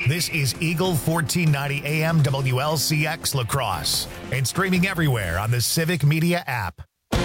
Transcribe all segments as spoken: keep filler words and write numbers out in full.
This is Eagle fourteen ninety A M W L C X La Crosse and streaming everywhere on the Civic Media app.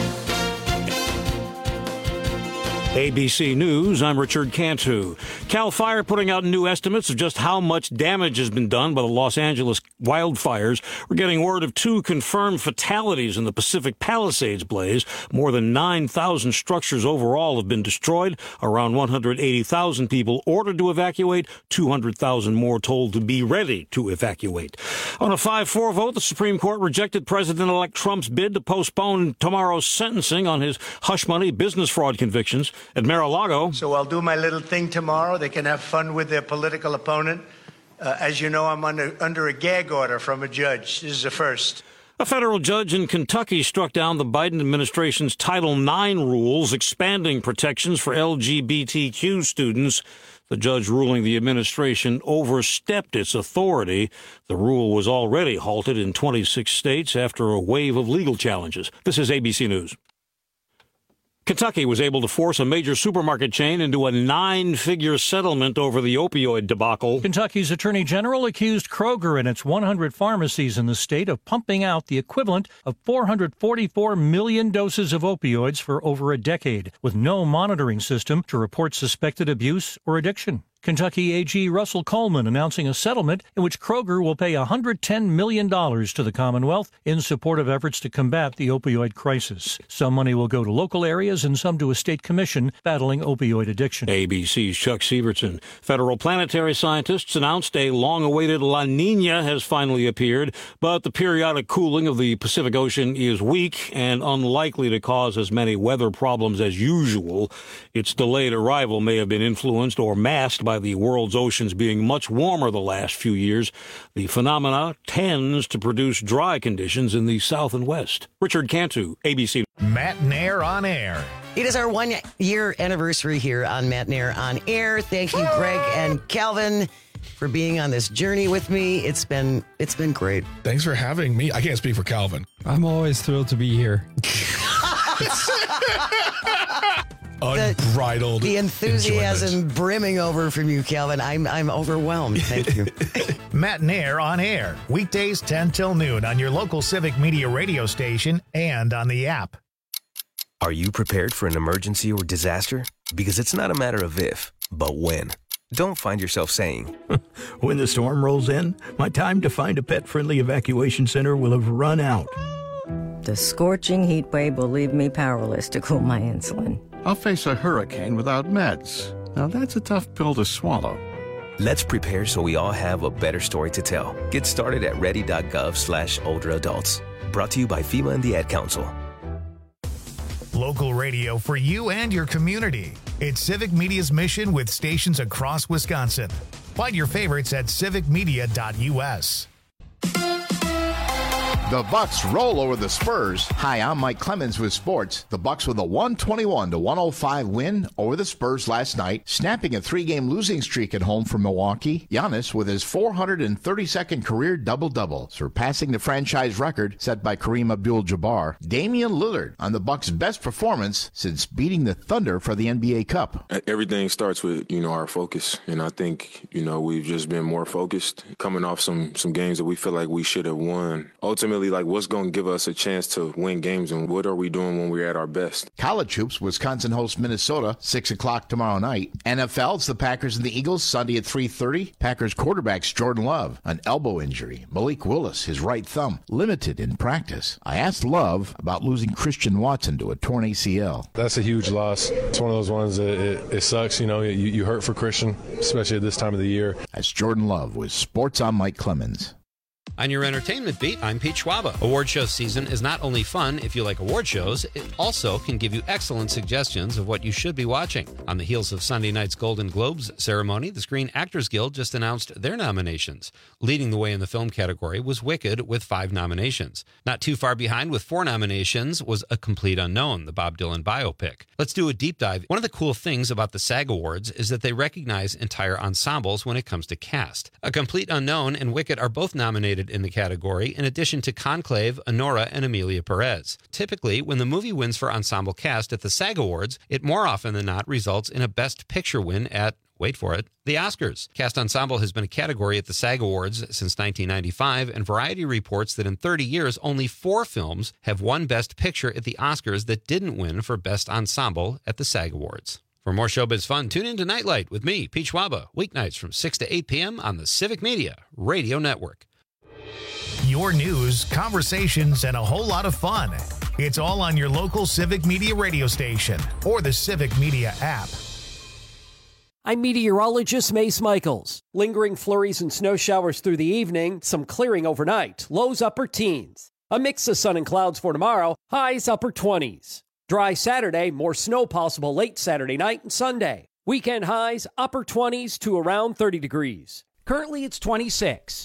A B C News, I'm Richard Cantu. CAL FIRE putting out new estimates of just how much damage has been done by the Los Angeles wildfires. We're getting word of two confirmed fatalities in the Pacific Palisades blaze. More than nine thousand structures overall have been destroyed. Around one hundred eighty thousand people ordered to evacuate, two hundred thousand more told to be ready to evacuate. On a five four vote, the Supreme Court rejected President-elect Trump's bid to postpone tomorrow's sentencing on his hush money business fraud convictions. At Mar-a-Lago. So I'll do my little thing tomorrow. They can have fun with their political opponent. Uh, as you know, I'm under, under a gag order from a judge. This is a first. A federal judge in Kentucky struck down the Biden administration's Title nine rules expanding protections for L G B T Q students. The judge ruling the administration overstepped its authority. The rule was already halted in twenty-six states after a wave of legal challenges. This is A B C News. Kentucky was able to force a major supermarket chain into a nine-figure settlement over the opioid debacle. Kentucky's Attorney General accused Kroger and its one hundred pharmacies in the state of pumping out the equivalent of four hundred forty-four million doses of opioids for over a decade, with no monitoring system to report suspected abuse or addiction. Kentucky A G Russell Coleman announcing a settlement in which Kroger will pay one hundred ten million dollars to the Commonwealth in support of efforts to combat the opioid crisis. Some money will go to local areas and some to a state commission battling opioid addiction. A B C's Chuck Sievertson. Federal planetary scientists announced a long-awaited La Nina has finally appeared, but the periodic cooling of the Pacific Ocean is weak and unlikely to cause as many weather problems as usual. Its delayed arrival may have been influenced or masked by by the world's oceans being much warmer the last few years. The phenomena tends to produce dry conditions in the south and west. Richard Cantu, A B C. Matt Nair on air. It is our one-year anniversary here on Matt Nair on air. Thank you, Greg and Calvin, for being on this journey with me. It's been it's been great. Thanks for having me. I can't speak for Calvin. I'm always thrilled to be here. Unbridled. The, the enthusiasm enjoyment. brimming over from you, Calvin. I'm I'm overwhelmed. Thank you. Matt Nair on air. Weekdays ten till noon on your local Civic Media radio station and on the app. Are you prepared for an emergency or disaster? Because it's not a matter of if, but when. Don't find yourself saying, when the storm rolls in, my time to find a pet-friendly evacuation center will have run out. The scorching heat wave will leave me powerless to cool my insulin. I'll face a hurricane without meds. Now that's a tough pill to swallow. Let's prepare so we all have a better story to tell. Get started at ready.gov slash older adults. Brought to you by FEMA and the Ad Council. Local radio for you and your community. It's Civic Media's mission with stations across Wisconsin. Find your favorites at civic media dot u s. The Bucks roll over the Spurs. Hi, I'm Mike Clemens with sports. The Bucks with a one twenty-one to one oh five win over the Spurs last night, snapping a three-game losing streak at home for Milwaukee. Giannis with his four hundred thirty-second career double-double, surpassing the franchise record set by Kareem Abdul-Jabbar. Damian Lillard on the Bucks' best performance since beating the Thunder for the N B A Cup. Everything starts with, you know, our focus, and I think, you know, we've just been more focused, coming off some some games that we feel like we should have won. Ultimately, like, what's going to give us a chance to win games, and what are we doing when we're at our best? College hoops, Wisconsin hosts Minnesota, six o'clock tomorrow night. N F L, it's the Packers and the Eagles, Sunday at three thirty. Packers quarterback's Jordan Love, an elbow injury. Malik Willis, his right thumb, limited in practice. I asked Love about losing Christian Watson to a torn A C L. That's a huge loss. It's one of those ones that it, it sucks, you know, you, you hurt for Christian, especially at this time of the year. That's Jordan Love with Sports on Mike Clemens. On your entertainment beat, I'm Pete Schwaba. Award show season is not only fun if you like award shows, it also can give you excellent suggestions of what you should be watching. On the heels of Sunday night's Golden Globes ceremony, the Screen Actors Guild just announced their nominations. Leading the way in the film category was Wicked with five nominations. Not too far behind with four nominations was A Complete Unknown, the Bob Dylan biopic. Let's do a deep dive. One of the cool things about the SAG Awards is that they recognize entire ensembles when it comes to cast. A Complete Unknown and Wicked are both nominated in the category, in addition to Conclave, Honora, and Amelia Perez. Typically, when the movie wins for ensemble cast at the SAG Awards, it more often than not results in a Best Picture win at wait for it, the Oscars. Cast Ensemble has been a category at the SAG Awards since nineteen ninety-five, and Variety reports that in thirty years, only four films have won Best Picture at the Oscars that didn't win for Best Ensemble at the SAG Awards. For more showbiz fun, tune in to Nightlight with me, Pete Schwaba, weeknights from six to eight p.m. on the Civic Media Radio Network. Your news, conversations, and a whole lot of fun. It's all on your local Civic Media radio station or the Civic Media app. I'm meteorologist Mace Michaels. Lingering flurries and snow showers through the evening, some clearing overnight, lows upper teens. A mix of sun and clouds for tomorrow, highs upper twenties. Dry Saturday, more snow possible late Saturday night and Sunday. Weekend highs upper twenties to around thirty degrees. Currently it's twenty-six.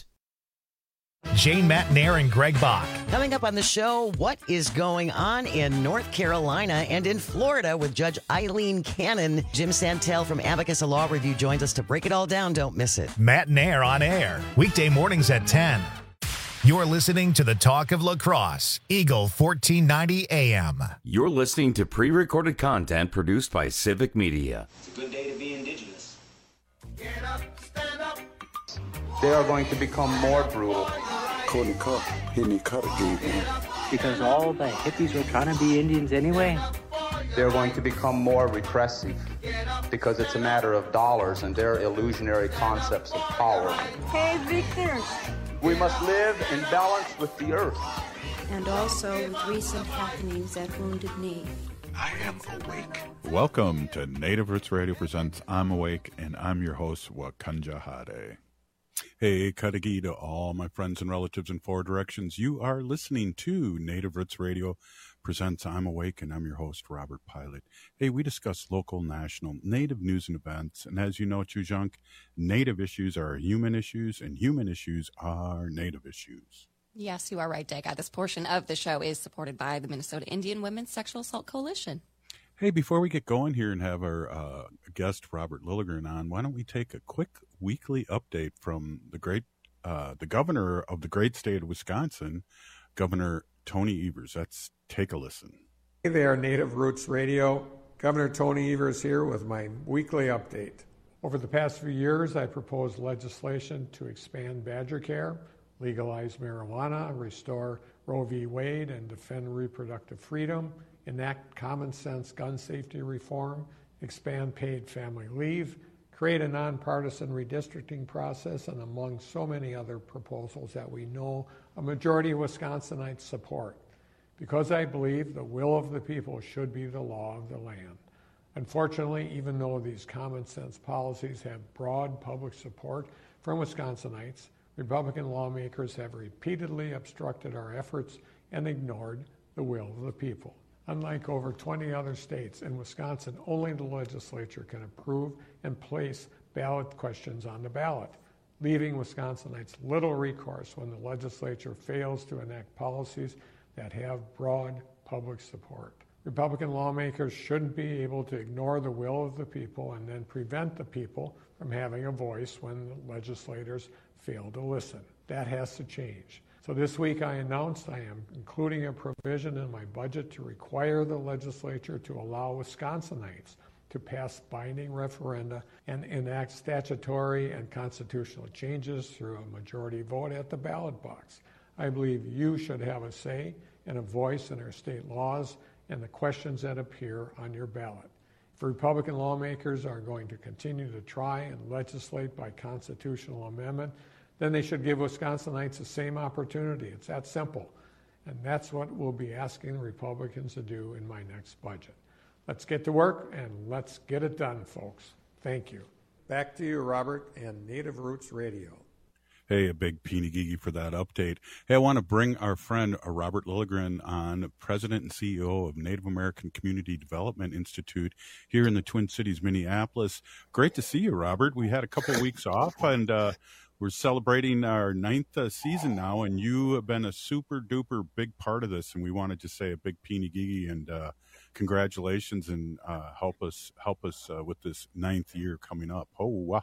Jane Matnair and Greg Bach. Coming up on the show, what is going on in North Carolina and in Florida with Judge Eileen Cannon? Jim Santel from Abacus Law Review joins us to break it all down. Don't miss it. Matnair on air, weekday mornings at ten. You're listening to the Talk of La Crosse, Eagle fourteen ninety A M. You're listening to pre-recorded content produced by Civic Media. It's a good day to be indigenous. Get up, stand up. They are going to become more brutal. Cody Cup, Henny Cutter gave me. Because all the hippies were trying to be Indians anyway. They're going to become more repressive because it's a matter of dollars and their illusionary concepts of power. Hey, Victor. We must live in balance with the earth. And also with recent happenings at Wounded Knee. I am awake. Welcome to Native Roots Radio presents I'm Awake, and I'm your host, Wakanja Hade. Hey, Kadagi to all my friends and relatives in four directions. You are listening to Native Roots Radio presents I'm Awake, and I'm your host, Robert Pilot. Hey, we discuss local, national, Native news and events. And as you know, Chujunk, Native issues are human issues, and human issues are Native issues. Yes, you are right, Dega. This portion of the show is supported by the Minnesota Indian Women's Sexual Assault Coalition. Hey, before we get going here and have our uh, guest, Robert Lilligren, on, why don't we take a quick weekly update from the great, uh, the governor of the great state of Wisconsin, Governor Tony Evers. Let's take a listen. Hey there, Native Roots Radio. Governor Tony Evers here with my weekly update. Over the past few years, I proposed legislation to expand badger care, legalize marijuana, restore Roe v. Wade, and defend reproductive freedom, enact common sense gun safety reform, expand paid family leave, create a nonpartisan redistricting process, and among so many other proposals that we know a majority of Wisconsinites support, because I believe the will of the people should be the law of the land. Unfortunately, even though these common sense policies have broad public support from Wisconsinites, Republican lawmakers have repeatedly obstructed our efforts and ignored the will of the people. Unlike over twenty other states, in Wisconsin, only the legislature can approve and place ballot questions on the ballot, leaving Wisconsinites little recourse when the legislature fails to enact policies that have broad public support. Republican lawmakers shouldn't be able to ignore the will of the people and then prevent the people from having a voice when the legislators fail to listen. That has to change. So this week I announced I am including a provision in my budget to require the legislature to allow Wisconsinites to pass binding referenda and enact statutory and constitutional changes through a majority vote at the ballot box. I believe you should have a say and a voice in our state laws and the questions that appear on your ballot. If Republican lawmakers are going to continue to try and legislate by constitutional amendment, then they should give Wisconsinites the same opportunity. It's that simple. And that's what we'll be asking Republicans to do in my next budget. Let's get to work and let's get it done, folks. Thank you. Back to you, Robert, and Native Roots Radio. Hey, a big peeny gigi for that update. Hey, I want to bring our friend uh, Robert Lilligren on, President and C E O of Native American Community Development Institute here in the Twin Cities, Minneapolis. Great to see you, Robert. We had a couple of weeks off, and uh, we're celebrating our ninth uh, season now, and you have been a super duper big part of this, and we wanted to say a big peeny gigi and uh, congratulations, and uh, help us help us uh, with this ninth year coming up. Oh, wow.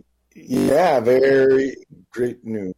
Yeah, very great news.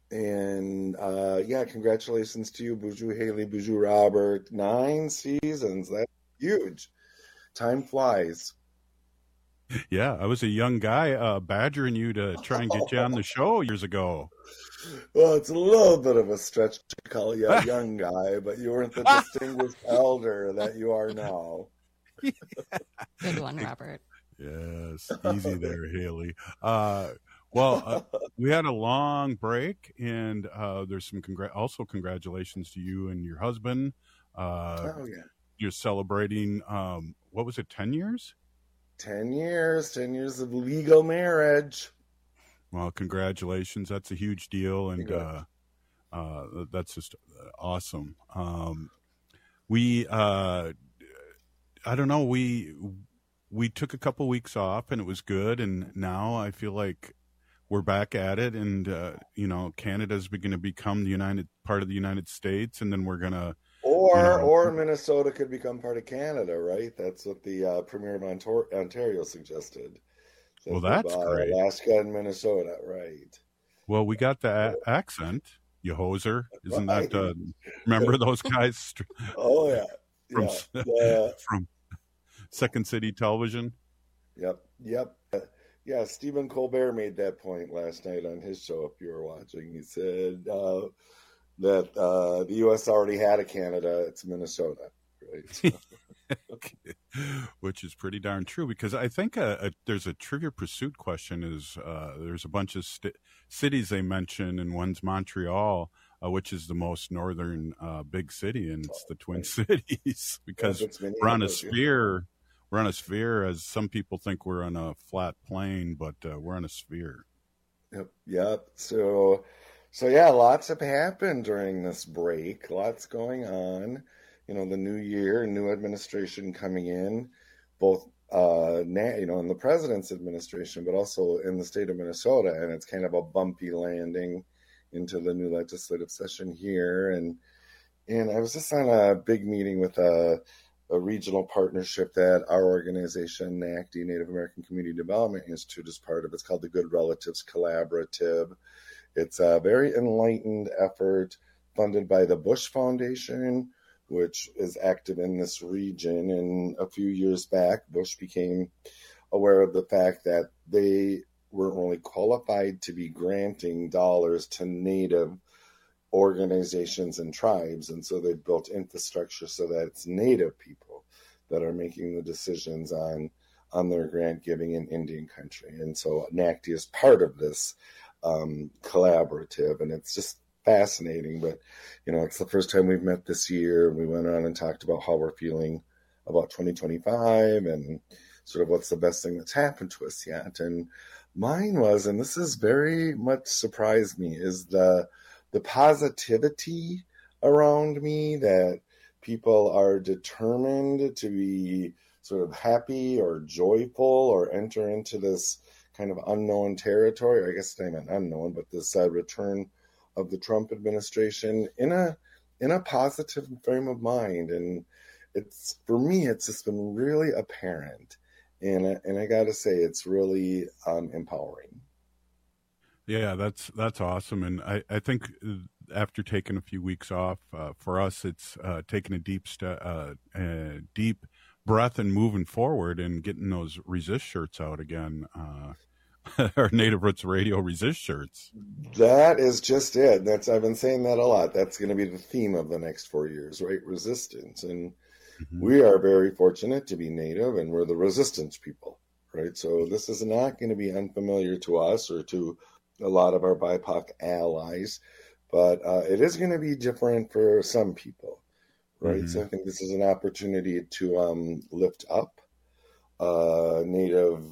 And uh, yeah, congratulations to you, Buju Haley, Buju Robert. Nine seasons. That's huge. Time flies. Yeah, I was a young guy uh, badgering you to try and get you on the show years ago. Well, it's a little bit of a stretch to call you a young guy, but you weren't the distinguished elder that you are now. Yeah. Good one, Robert. Yes, easy there, Haley. Uh, well, uh, we had a long break, and uh, there's some congr- also congratulations to you and your husband. Uh, oh, yeah. You're celebrating, um, what was it, ten years? ten years, ten years of legal marriage. Well, congratulations. That's a huge deal. And uh, uh, that's just awesome. Um, we, uh, I don't know, we, we took a couple weeks off and it was good. And now I feel like we're back at it. And, uh, you know, Canada's going to become the United part of the United States. And then we're going to, Or you know, or Minnesota could become part of Canada, right? That's what the uh, Premier of Ontor- Ontario suggested. So well, that's uh, great. Alaska and Minnesota, right? Well, we got the a- accent, you hoser. Isn't right. that, uh, remember those guys? Oh, yeah. From, yeah. yeah. from Second City Television? Yep, yep. Yeah, Stephen Colbert made that point last night on his show, if you were watching. He said... Uh, that uh, the U S already had a Canada, it's Minnesota, right? Which is pretty darn true, because I think a, a, there's a Trivia Pursuit question is uh, there's a bunch of st- cities they mention, and one's Montreal, uh, which is the most northern uh, big city, and it's the Twin Cities, because yeah, we're on a sphere. We're on a sphere, as some people think we're on a flat plane, but uh, we're on a sphere. Yep, yep. So... So, yeah, lots have happened during this break. Lots going on. You know, the new year, new administration coming in, both, uh, na- you know, in the president's administration, but also in the state of Minnesota. And it's kind of a bumpy landing into the new legislative session here. And and I was just on a big meeting with a, a regional partnership that our organization, NACD, Native American Community Development Institute, is part of. It's called the Good Relatives Collaborative. It's a very enlightened effort funded by the Bush Foundation, which is active in this region. And a few years back, Bush became aware of the fact that they weren't really qualified to be granting dollars to Native organizations and tribes. And so they built infrastructure so that it's Native people that are making the decisions on, on their grant giving in Indian country. And so NACD is part of this Um, collaborative, and it's just fascinating. But you know, it's the first time we've met this year. We went on and talked about how we're feeling about twenty twenty-five and sort of what's the best thing that's happened to us yet. And mine was, and this is very much surprised me, is the the positivity around me, that people are determined to be sort of happy or joyful or enter into this kind of unknown territory, or I guess not even unknown, but this uh, return of the Trump administration in a in a positive frame of mind. And it's, for me, it's just been really apparent. And, and I got to say, it's really um, empowering. Yeah, that's that's awesome. And I, I think after taking a few weeks off, uh, for us, it's uh, taking a deep, st- uh, uh, deep breath and moving forward and getting those Resist shirts out again, uh, our Native Roots Radio Resist shirts. That is just it. That's I've been saying that a lot. That's going to be the theme of the next four years, right? Resistance. And mm-hmm. we are very fortunate to be Native, and we're the resistance people, right? So this is not going to be unfamiliar to us or to a lot of our B I P O C allies, but uh, it is going to be different for some people. Right, mm-hmm. So I think this is an opportunity to um, lift up uh, Native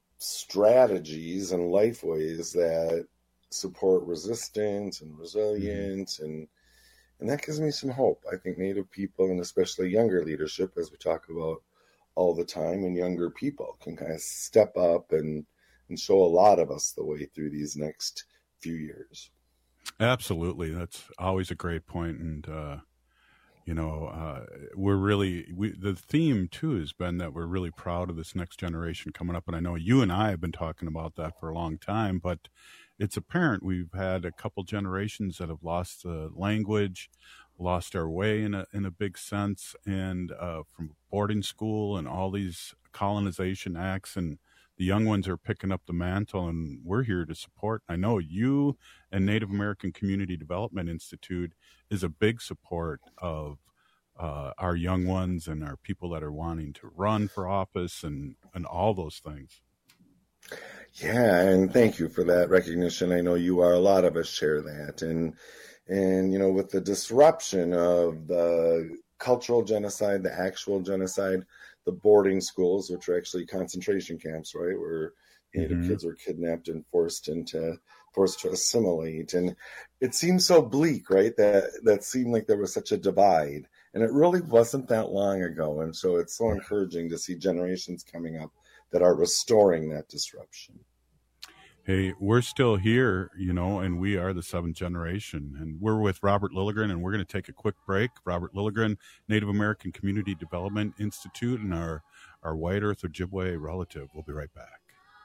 strategies and life ways that support resistance and resilience, mm-hmm. and and that gives me some hope. I think Native people, and especially younger leadership, as we talk about all the time, and younger people can kind of step up and and show a lot of us the way through these next few years. Absolutely, that's always a great point, and. Uh... You know, uh, we're really, we, the theme too has been that we're really proud of this next generation coming up. And I know you and I have been talking about that for a long time, but it's apparent we've had a couple generations that have lost the language, lost our way in a, in a big sense. And uh, from boarding school and all these colonization acts and the young ones are picking up the mantle, and we're here to support. I know you and Native American Community Development Institute is a big support of uh, our young ones and our people that are wanting to run for office and, and all those things. Yeah, and thank you for that recognition. I know you are. A lot of us share that. And, and you know, with the disruption of the cultural genocide, the actual genocide, the boarding schools, which are actually concentration camps, right, where Native mm-hmm. kids were kidnapped and forced into forced to assimilate. And it seems so bleak, right, that that seemed like there was such a divide. And it really wasn't that long ago. And so it's so encouraging to see generations coming up that are restoring that disruption. Hey, we're still here, you know, and we are the seventh generation. And we're with Robert Lilligren, and we're going to take a quick break. Robert Lilligren, Native American Community Development Institute, and our, our White Earth Ojibwe relative. We'll be right back.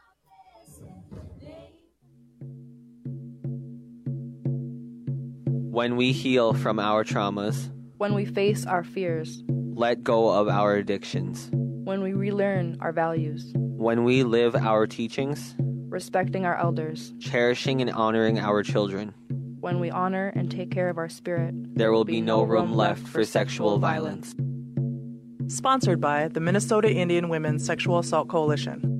When we heal from our traumas, when we face our fears, let go of our addictions, when we relearn our values, when we live our teachings, respecting our elders, cherishing and honoring our children, when we honor and take care of our spirit, there will be no room left for sexual violence. Sponsored by the Minnesota Indian Women's Sexual Assault Coalition.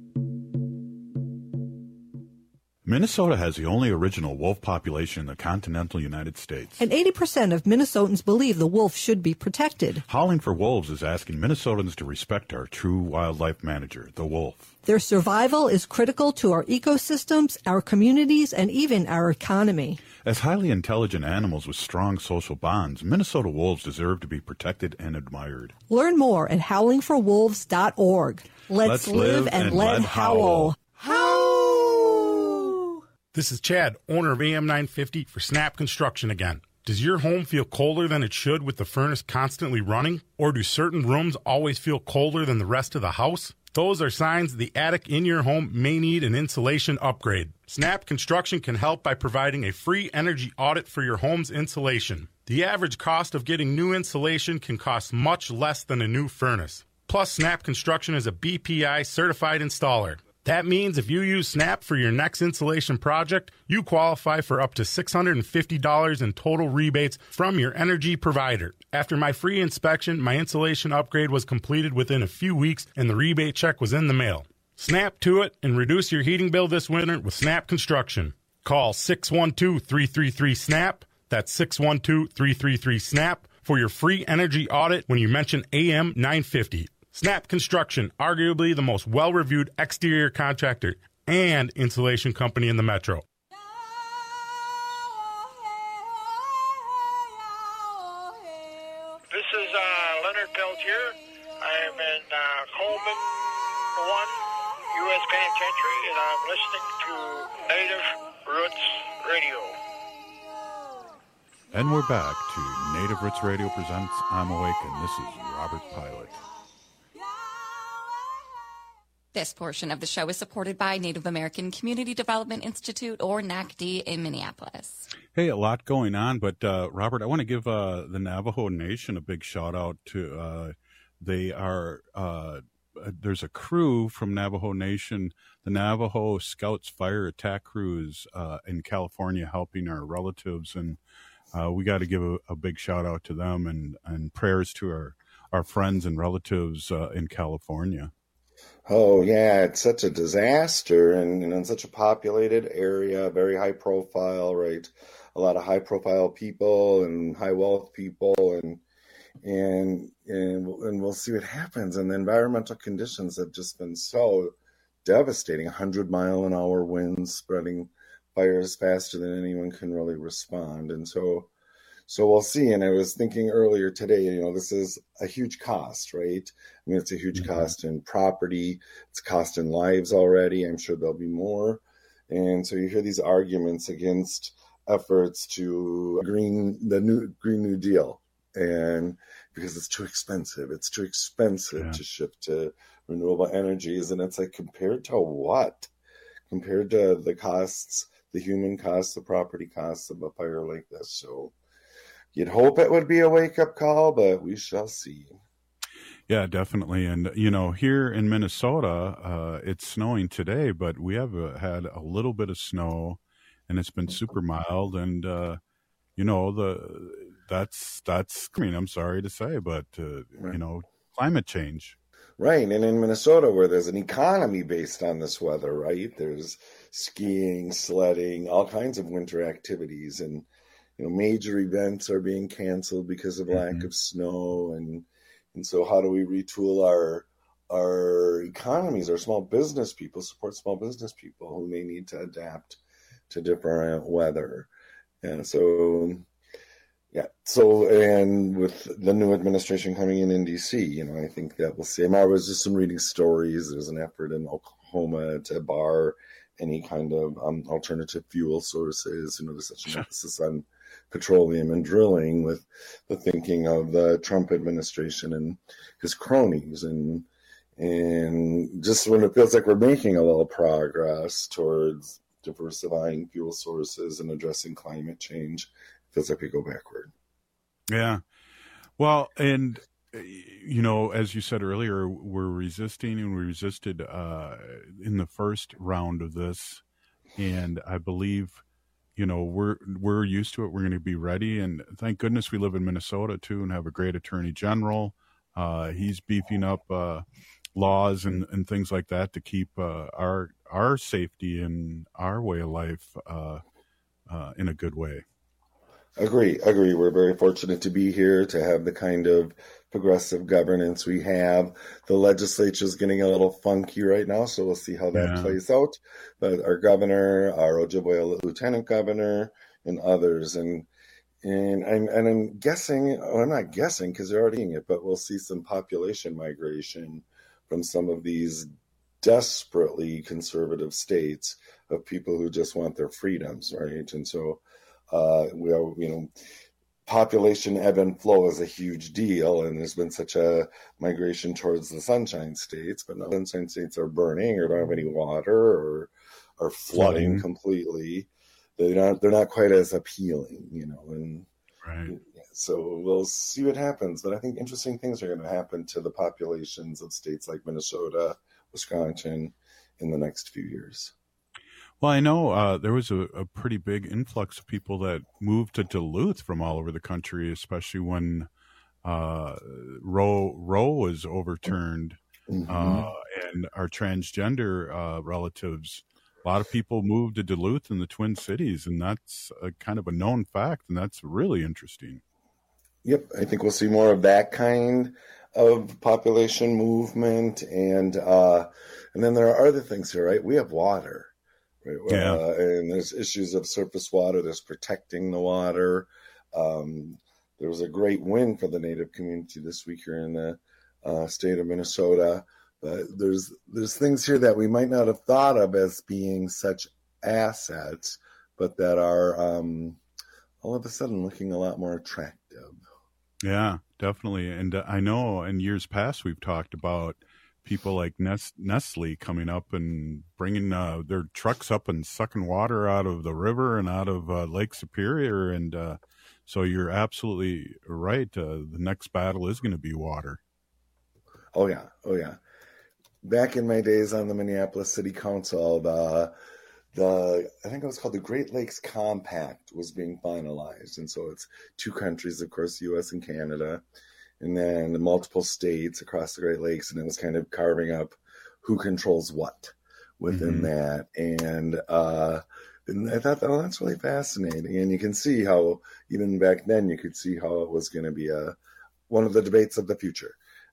Minnesota has the only original wolf population in the continental United States. And eighty percent of Minnesotans believe the wolf should be protected. Howling for Wolves is asking Minnesotans to respect our true wildlife manager, the wolf. Their survival is critical to our ecosystems, our communities, and even our economy. As highly intelligent animals with strong social bonds, Minnesota wolves deserve to be protected and admired. Learn more at howling for wolves dot org. Let's, Let's live, live and, and let howl. Howl! This is Chad, owner of A M nine fifty for Snap Construction again. Does your home feel colder than it should with the furnace constantly running? Or do certain rooms always feel colder than the rest of the house? Those are signs the attic in your home may need an insulation upgrade. Snap Construction can help by providing a free energy audit for your home's insulation. The average cost of getting new insulation can cost much less than a new furnace. Plus, Snap Construction is a B P I certified installer. That means if you use Snap for your next insulation project, you qualify for up to six hundred fifty dollars in total rebates from your energy provider. After my free inspection, my insulation upgrade was completed within a few weeks and the rebate check was in the mail. Snap to it and reduce your heating bill this winter with Snap Construction. Call six one two, three three three, SNAP. That's six one two, three three three, SNAP for your free energy audit when you mention A M nine fifty. Snap Construction, arguably the most well-reviewed exterior contractor and insulation company in the metro. This is uh, Leonard Peltier. I'm in uh, Coleman one, U S Penitentiary, and I'm listening to Native Roots Radio. And we're back to Native Roots Radio presents I'm Awake, and this is Robert Pilot. This portion of the show is supported by Native American Community Development Institute, or N A C D, in Minneapolis. Hey, a lot going on, but uh, Robert, I want to give uh, the Navajo Nation a big shout out to. Uh, they are uh, there's a crew from Navajo Nation, the Navajo Scouts Fire Attack Crews uh, in California, helping our relatives, and uh, we got to give a, a big shout out to them, and and prayers to our our friends and relatives uh, in California. Oh, yeah, it's such a disaster, and, and in such a populated area, very high profile, right? A lot of high profile people and high wealth people, and and and and we'll see what happens. And the environmental conditions have just been so devastating. one hundred mile an hour winds spreading fires faster than anyone can really respond. And so So we'll see. And I was thinking earlier today, you know, this is a huge cost, right? I mean, it's a huge mm-hmm. cost in property. It's a cost in lives already. I'm sure there'll be more. And so you hear these arguments against efforts to green the new Green New Deal. And because it's too expensive, it's too expensive yeah. to shift to renewable energies. And it's like, compared to what? Compared to the costs, the human costs, the property costs of a fire like this. So you'd hope it would be a wake-up call, but we shall see. Yeah, definitely. And, you know, here in Minnesota, uh, it's snowing today, but we have uh, had a little bit of snow and it's been super mild. And, uh, you know, the that's, that's, I mean, I'm sorry to say, but, uh, right. you know, climate change. Right. And in Minnesota, where there's an economy based on this weather, right? There's skiing, sledding, all kinds of winter activities. And, you know, major events are being canceled because of lack mm-hmm. of snow. And, and so how do we retool our, our economies, our small business people, support small business people who may need to adapt to different weather? And so, yeah. So, and with the new administration coming in in D C, you know, I think that we'll see. I was just some reading stories. There's an effort in Oklahoma to bar any kind of um, alternative fuel sources. You know, there's such an emphasis on petroleum and drilling with the thinking of the Trump administration and his cronies. And, and just when it feels like we're making a little progress towards diversifying fuel sources and addressing climate change, feels like we go backward. Yeah. Well, and, you know, as you said earlier, we're resisting and we resisted uh, in the first round of this. And I believe, you know, we're we're used to it. We're going to be ready. And thank goodness we live in Minnesota, too, and have a great attorney general. Uh, he's beefing up uh, laws and, and things like that to keep uh, our our safety and our way of life uh, uh, in a good way. Agree, agree. We're very fortunate to be here, to have the kind of progressive governance we have. The legislature is getting a little funky right now, so we'll see how that yeah. plays out. But our governor, our Ojibwe lieutenant governor, and others, and and I'm and I'm guessing, well, I'm not guessing because they're already doing it, but we'll see some population migration from some of these desperately conservative states of people who just want their freedoms, right? And so. Uh, we are, you know, population ebb and flow is a huge deal, and there's been such a migration towards the Sunshine States, but now the Sunshine States are burning or don't have any water or are flooding, flooding. completely. They're not, they're not quite as appealing, you know, and right. So we'll see what happens. But I think interesting things are going to happen to the populations of states like Minnesota, Wisconsin in the next few years. Well, I know uh, there was a, a pretty big influx of people that moved to Duluth from all over the country, especially when uh, Roe Roe was overturned, mm-hmm. uh, and our transgender uh, relatives. A lot of people moved to Duluth in the Twin Cities, and that's a kind of a known fact, and that's really interesting. Yep, I think we'll see more of that kind of population movement, and uh, and then there are other things here, right? We have water. Right? Yeah. Uh, and there's issues of surface water. There's protecting the water. Um, there was a great win for the Native community this week here in the uh, state of Minnesota. But there's there's things here that we might not have thought of as being such assets, but that are um, all of a sudden looking a lot more attractive. Yeah, definitely. And uh, I know in years past we've talked about people like Nestle coming up and bringing uh, their trucks up and sucking water out of the river and out of uh, Lake Superior. And uh, so you're absolutely right. Uh, the next battle is going to be water. Oh, yeah. Oh, yeah. Back in my days on the Minneapolis City Council, the, the I think it was called the Great Lakes Compact was being finalized. And so it's two countries, of course, U S and Canada, and then the multiple states across the Great Lakes, and it was kind of carving up who controls what within mm-hmm. that. And, uh, and I thought, oh, that's really fascinating. And you can see how, even back then, you could see how it was going to be a one of the debates of the future.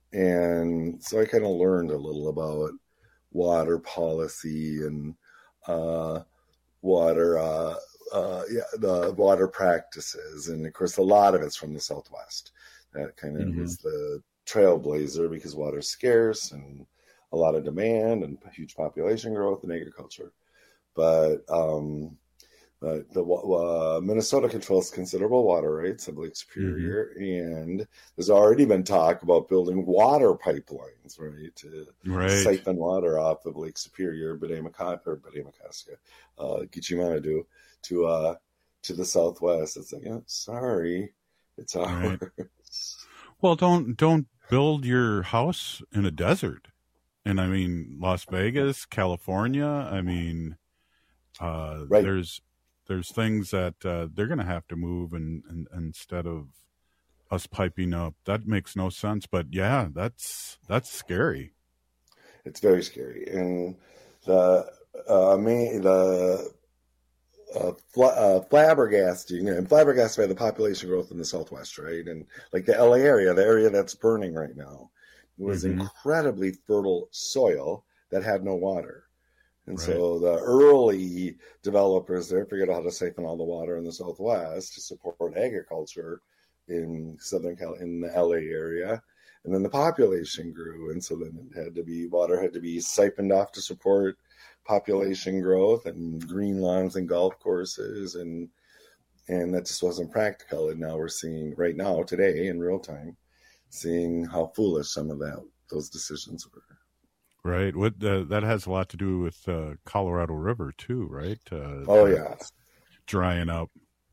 And so I kind of learned a little about water policy and uh, water, uh, uh, yeah, the water practices. And, of course, a lot of it's from the Southwest. That kind of mm-hmm. is the trailblazer because water's scarce and a lot of demand and huge population growth and agriculture. But um, the, the uh, Minnesota controls considerable water rights of Lake Superior, mm-hmm. and there's already been talk about building water pipelines, right, to right. siphon water off of Lake Superior, Bedamaka, or Bedamakaska, uh, Gichimanadu, to uh, to the southwest. It's like, oh, sorry, it's ours. Right. Well, don't don't build your house in a desert. And I mean, Las Vegas, California, I mean, uh, right. there's there's things that uh, they're going to have to move and, and, and instead of us piping up. That makes no sense. But yeah, that's that's scary. It's very scary. And the uh, main, the uh, fl- uh, flabbergasting and flabbergasted by the population growth in the Southwest, right? And like the L A area, the area that's burning right now, was mm-hmm. incredibly fertile soil that had no water. And right. so the early developers there figured out how to siphon all the water in the Southwest to support agriculture in Southern Cal, in the L A area. And then the population grew. And so then it had to be, water had to be siphoned off to support population growth and green lawns and golf courses. And, and that just wasn't practical. And now we're seeing right now, today in real time, seeing how foolish some of that, those decisions were. Right. What uh, that has a lot to do with uh, Colorado River too, right? Uh, oh yeah, drying up.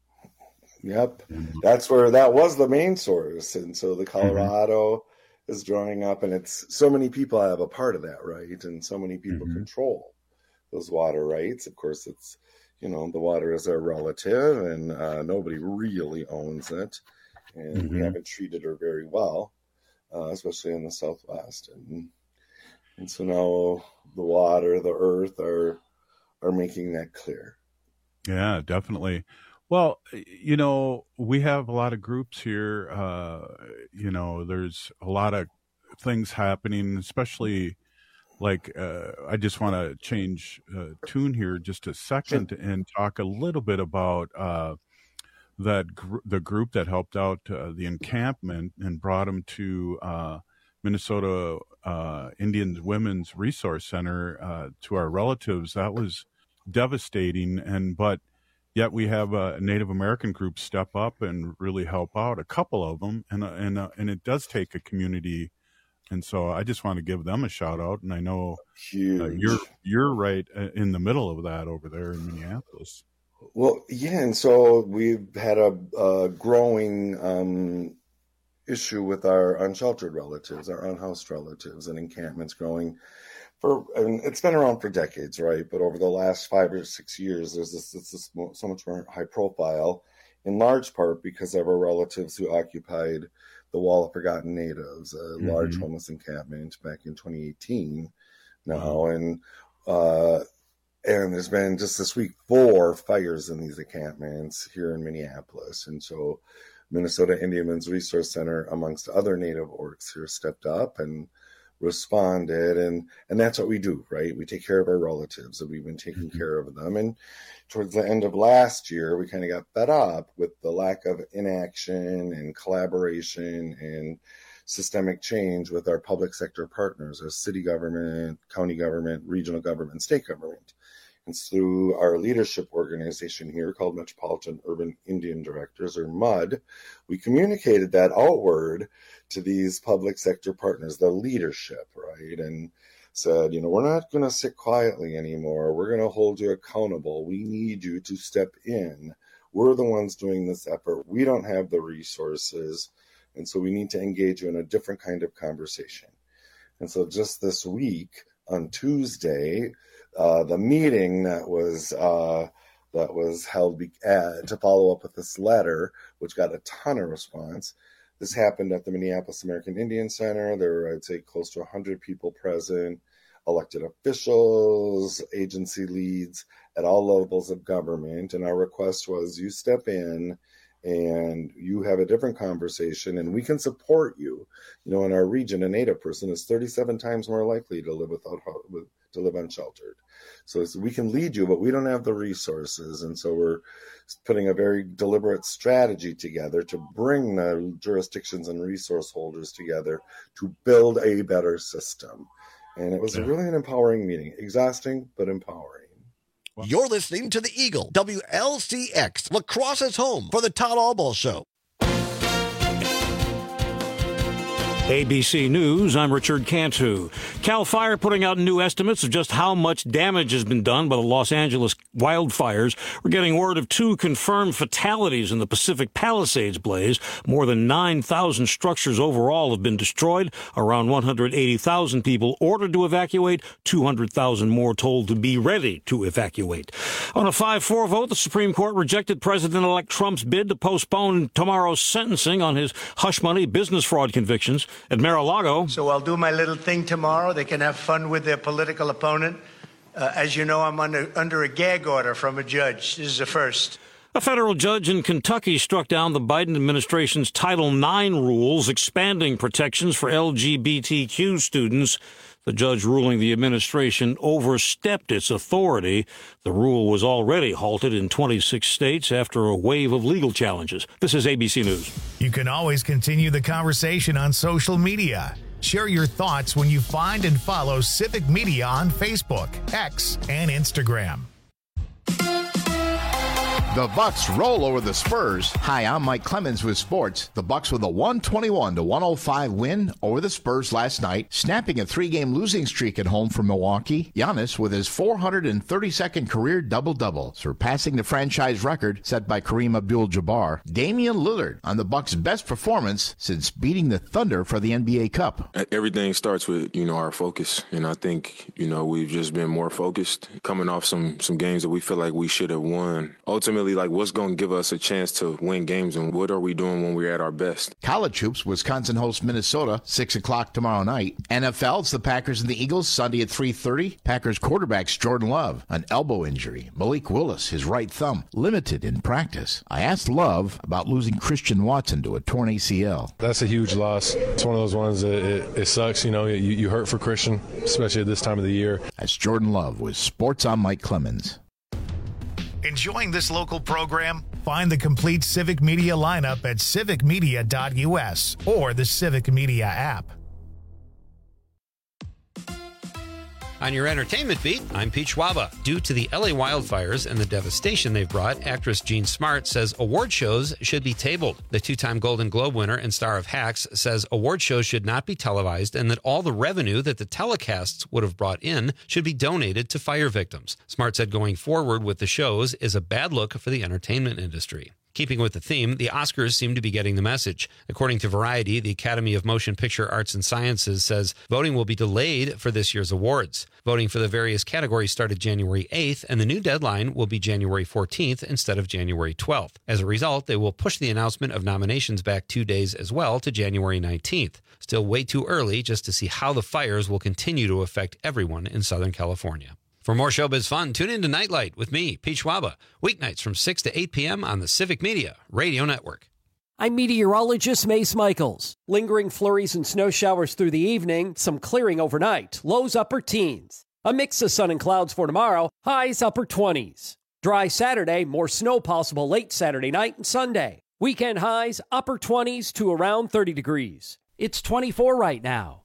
Yep, mm-hmm. That's where that was the main source, and so the Colorado mm-hmm. is drying up, and it's so many people have a part of that, right? And so many people mm-hmm. control those water rights. Of course, it's you know the water is our relative, and uh, nobody really owns it, and mm-hmm. we haven't treated her very well, uh, especially in the Southwest, and. And so now the water, the earth are are making that clear. Yeah, definitely. Well, you know, we have a lot of groups here. Uh, you know, there's a lot of things happening, especially like uh, I just want to change uh, tune here just a second sure. and talk a little bit about uh, that gr- the group that helped out uh, the encampment and brought them to uh, Minnesota uh, Indian Women's Resource Center uh, to our relatives. That was devastating. And, but yet we have a Native American group step up and really help out, a couple of them. And, uh, and, uh, and it does take a community. And so I just want to give them a shout out. And I know uh, you're, you're right in the middle of that over there in Minneapolis. Well, yeah. And so we've had a, a growing, um, issue with our unsheltered relatives, our unhoused relatives, and encampments growing for, and it's been around for decades, right? But over the last five or six years, there's this, this, this so much more high profile, in large part because of our relatives who occupied the Wall of Forgotten Natives, a mm-hmm. large homeless encampment back in twenty eighteen now. And, uh, and there's been just this week four fires in these encampments here in Minneapolis. And so Minnesota Indian Women's Resource Center, amongst other Native orgs here, stepped up and responded. And, and that's what we do, right? We take care of our relatives, and we've been taking mm-hmm. care of them. And towards the end of last year, we kind of got fed up with the lack of inaction and collaboration and systemic change with our public sector partners, our city government, county government, regional government, state government. And through our leadership organization here called Metropolitan Urban Indian Directors, or M U D, we communicated that outward to these public sector partners, the leadership, right? And said, you know, we're not going to sit quietly anymore. We're going to hold you accountable. We need you to step in. We're the ones doing this effort. We don't have the resources. And so we need to engage you in a different kind of conversation. And so just this week, on Tuesday, Uh, the meeting that was uh, that was held be- uh, to follow up with this letter, which got a ton of response. This happened at the Minneapolis American Indian Center. There were, I'd say, close to one hundred people present, elected officials, agency leads at all levels of government. And our request was, you step in and you have a different conversation, and we can support you. You know, in our region, a Native person is thirty-seven times more likely to live without with, to live unsheltered. So it's, we can lead you, but we don't have the resources. And so we're putting a very deliberate strategy together to bring the jurisdictions and resource holders together to build a better system. And it was yeah. really an empowering meeting, exhausting, but empowering. You're listening to the Eagle, W L C X, La Crosse's home for the Todd Albaugh Show. A B C News, I'm Richard Cantu. CAL FIRE putting out new estimates of just how much damage has been done by the Los Angeles wildfires. We're getting word of two confirmed fatalities in the Pacific Palisades blaze. More than nine thousand structures overall have been destroyed. Around one hundred eighty thousand people ordered to evacuate, two hundred thousand more told to be ready to evacuate. On a five four vote, the Supreme Court rejected President-elect Trump's bid to postpone tomorrow's sentencing on his hush money business fraud convictions. At Mar-a-Lago. So I'll do my little thing tomorrow. They can have fun with their political opponent. Uh, as you know, I'm under, under a gag order from a judge. This is a first. A federal judge in Kentucky struck down the Biden administration's Title nine rules expanding protections for L G B T Q students. The judge ruling the administration overstepped its authority. The rule was already halted in twenty-six states after a wave of legal challenges. This is A B C News. You can always continue the conversation on social media. Share your thoughts when you find and follow Civic Media on Facebook, X, and Instagram. The Bucks roll over the Spurs. Hi, I'm Mike Clemens with sports. The Bucks with a one twenty-one to one oh five win over the Spurs last night, snapping a three-game losing streak at home for Milwaukee. Giannis with his four hundred thirty-second career double-double, surpassing the franchise record set by Kareem Abdul-Jabbar. Damian Lillard on the Bucks' best performance since beating the Thunder for the N B A Cup. Everything starts with, you know, our focus, and I think, you know, we've just been more focused, coming off some some games that we feel like we should have won. Ultimately, like, what's going to give us a chance to win games, and what are we doing when we're at our best? College hoops, Wisconsin hosts Minnesota, six o'clock tomorrow night. N F L, it's the Packers and the Eagles, Sunday at three thirty. Packers quarterback's Jordan Love, an elbow injury. Malik Willis, his right thumb, limited in practice. I asked Love about losing Christian Watson to a torn A C L. That's a huge loss. It's one of those ones that it, it sucks. You know, you, you hurt for Christian, especially at this time of the year. That's Jordan Love with Sports on Mike Clemens. Enjoying this local program? Find the complete Civic Media lineup at civic media dot u s or the Civic Media app. On your entertainment beat, I'm Pete Schwaba. Due to the L A wildfires and the devastation they've brought, actress Jean Smart says award shows should be tabled. The two-time Golden Globe winner and star of Hacks says award shows should not be televised and that all the revenue that the telecasts would have brought in should be donated to fire victims. Smart said going forward with the shows is a bad look for the entertainment industry. Keeping with the theme, the Oscars seem to be getting the message. According to Variety, the Academy of Motion Picture Arts and Sciences says voting will be delayed for this year's awards. Voting for the various categories started January eighth, and the new deadline will be January fourteenth instead of January twelfth. As a result, they will push the announcement of nominations back two days as well to January nineteenth. Still way too early just to see how the fires will continue to affect everyone in Southern California. For more showbiz fun, tune in to Nightlight with me, Pete Schwaba, weeknights from six to eight p.m. on the Civic Media Radio Network. I'm meteorologist Mace Michaels. Lingering flurries and snow showers through the evening, some clearing overnight, lows upper teens. A mix of sun and clouds for tomorrow, highs upper twenties. Dry Saturday, more snow possible late Saturday night and Sunday. Weekend highs upper twenties to around thirty degrees. It's twenty-four right now.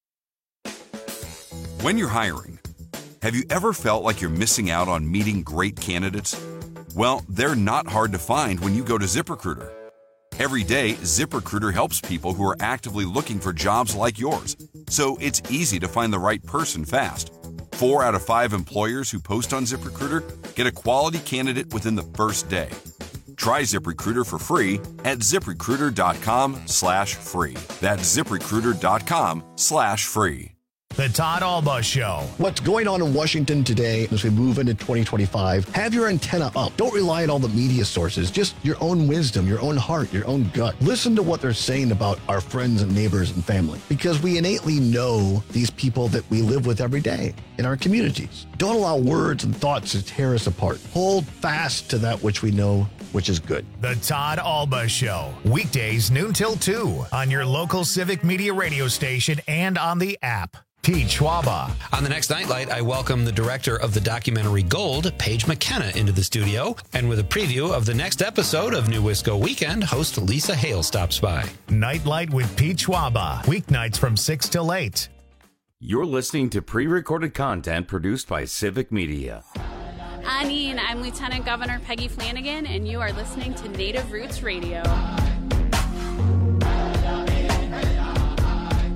When you're hiring, have you ever felt like you're missing out on meeting great candidates? Well, they're not hard to find when you go to ZipRecruiter. Every day, ZipRecruiter helps people who are actively looking for jobs like yours, so it's easy to find the right person fast. Four out of five employers who post on ZipRecruiter get a quality candidate within the first day. Try ZipRecruiter for free at ZipRecruiter.com slash free. That's ZipRecruiter.com slash free. The Todd Alba Show. What's going on in Washington today as we move into twenty twenty-five? Have your antenna up. Don't rely on all the media sources. Just your own wisdom, your own heart, your own gut. Listen to what they're saying about our friends and neighbors and family, because we innately know these people that we live with every day in our communities. Don't allow words and thoughts to tear us apart. Hold fast to that which we know, which is good. The Todd Alba Show. Weekdays noon till two on your local Civic Media radio station and on the app. Pete Schwaba. On the next Nightlight, I welcome the director of the documentary Gold, Paige McKenna, into the studio. And with a preview of the next episode of New Wisco Weekend, host Lisa Hale stops by. Nightlight with Pete Schwaba. Weeknights from six till eight. You're listening to pre-recorded content produced by Civic Media. Anine, I'm Lieutenant Governor Peggy Flanagan, and you are listening to Native Roots Radio.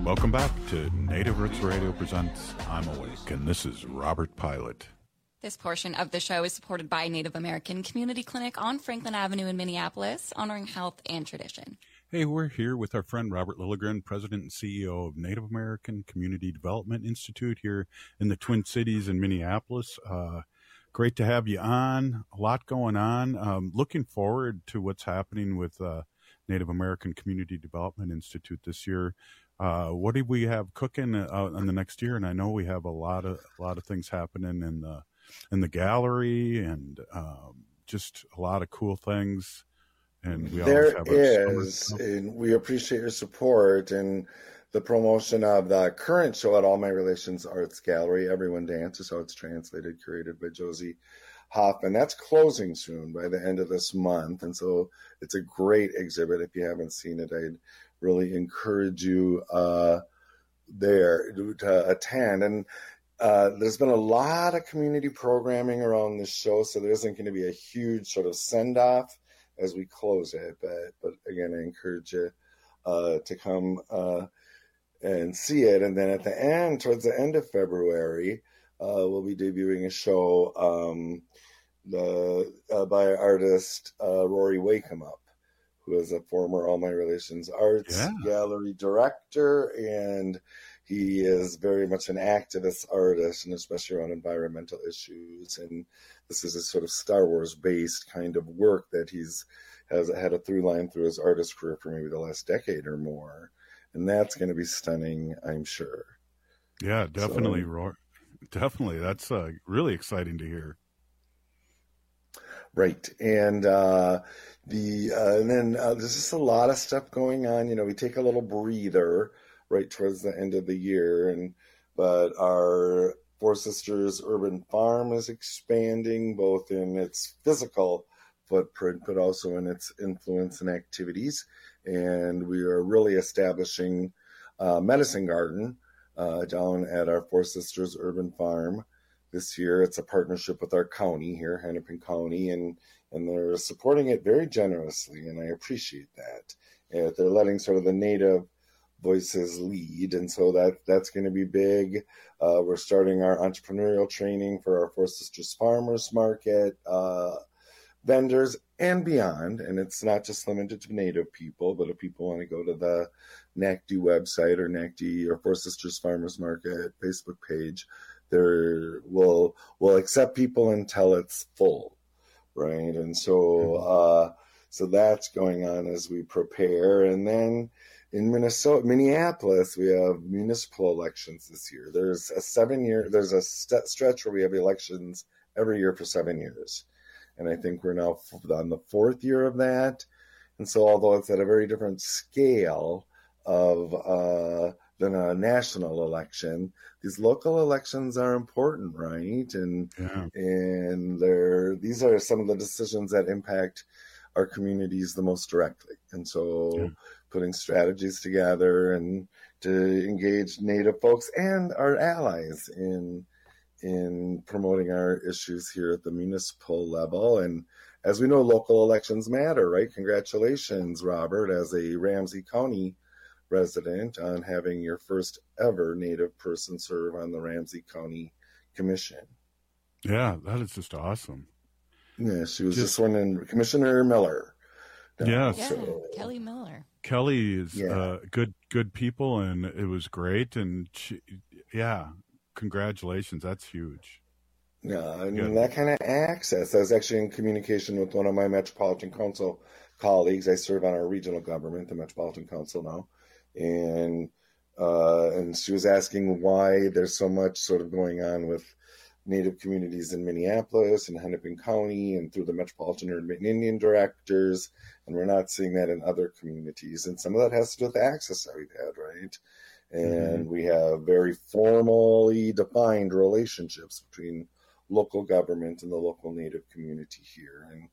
Welcome back to Native Roots Radio presents I'm Awake, and this is Robert Pilot. This portion of the show is supported by Native American Community Clinic on Franklin Avenue in Minneapolis, honoring health and tradition. Hey, we're here with our friend Robert Lilligren, President and C E O of Native American Community Development Institute here in the Twin Cities in Minneapolis. Uh, great to have you on. A lot going on. Um, looking forward to what's happening with uh, Native American Community Development Institute this year. Uh, what do we have cooking uh, in the next year? And I know we have a lot of a lot of things happening in the in the gallery, and um, just a lot of cool things. And we there always have our is, and we appreciate your support and the promotion of the current show at All My Relations Arts Gallery. Everyone Dances, how it's translated, curated by Josie Hoffman. That's closing soon by the end of this month, and so it's a great exhibit. If you haven't seen it, I'd really encourage you uh, there to attend. And uh, there's been a lot of community programming around this show, so there isn't going to be a huge sort of send-off as we close it. But, but again, I encourage you uh, to come uh, and see it. And then at the end, towards the end of February, uh, we'll be debuting a show um, the uh, by artist uh, Rory Wakemup, who is a former All My Relations Arts yeah. Gallery director, and he is very much an activist artist, and especially around environmental issues. And this is a sort of Star Wars-based kind of work that he's has had a through line through his artist career for maybe the last decade or more. And that's going to be stunning, I'm sure. Yeah, definitely, so, Rory. Definitely. That's uh, really exciting to hear. Right. And uh, the uh, and then uh, there's just a lot of stuff going on. You know, we take a little breather right towards the end of the year, and but our Four Sisters Urban Farm is expanding both in its physical footprint, but also in its influence and activities. And we are really establishing a medicine garden uh, down at our Four Sisters Urban Farm. This year, it's a partnership with our county here, Hennepin County, and, and they're supporting it very generously, and I appreciate that. Uh, they're letting sort of the Native voices lead, and so that that's going to be big. Uh, we're starting our entrepreneurial training for our Four Sisters Farmers Market uh, vendors and beyond, and it's not just limited to Native people, but if people want to go to the N A C D website or N A C D or Four Sisters Farmers Market Facebook page, there will will accept people until it's full, right? And so uh, so that's going on as we prepare. And then in Minnesota, Minneapolis, we have municipal elections this year. There's a seven year, there's a st- stretch where we have elections every year for seven years. And I think we're now on the fourth year of that. And so although it's at a very different scale of uh, than a national election, these local elections are important, right? And yeah. and they're these are some of the decisions that impact our communities the most directly. And so yeah. putting strategies together and to engage Native folks and our allies in in promoting our issues here at the municipal level. And as we know, local elections matter, right? Congratulations, Robert, as a Ramsey County resident, on having your first ever Native person serve on the Ramsey County Commission. Yeah, that is just awesome. Yeah, she was just sworn in, Commissioner Miller. Yes. Yeah, so, Kelly Miller. Kelly is Yeah. uh, good, good people, and it was great. And she, yeah, congratulations. That's huge. Yeah, and Good. that kind of access. I was actually in communication with one of my Metropolitan Council colleagues. I serve on our regional government, the Metropolitan Council now. And uh, and she was asking why there's so much sort of going on with Native communities in Minneapolis and Hennepin County and through the Metropolitan Urban Indian directors, and we're not seeing that in other communities. And some of that has to do with the access that we've had, right? And mm-hmm. we have very formally defined relationships between local government and the local Native community here. And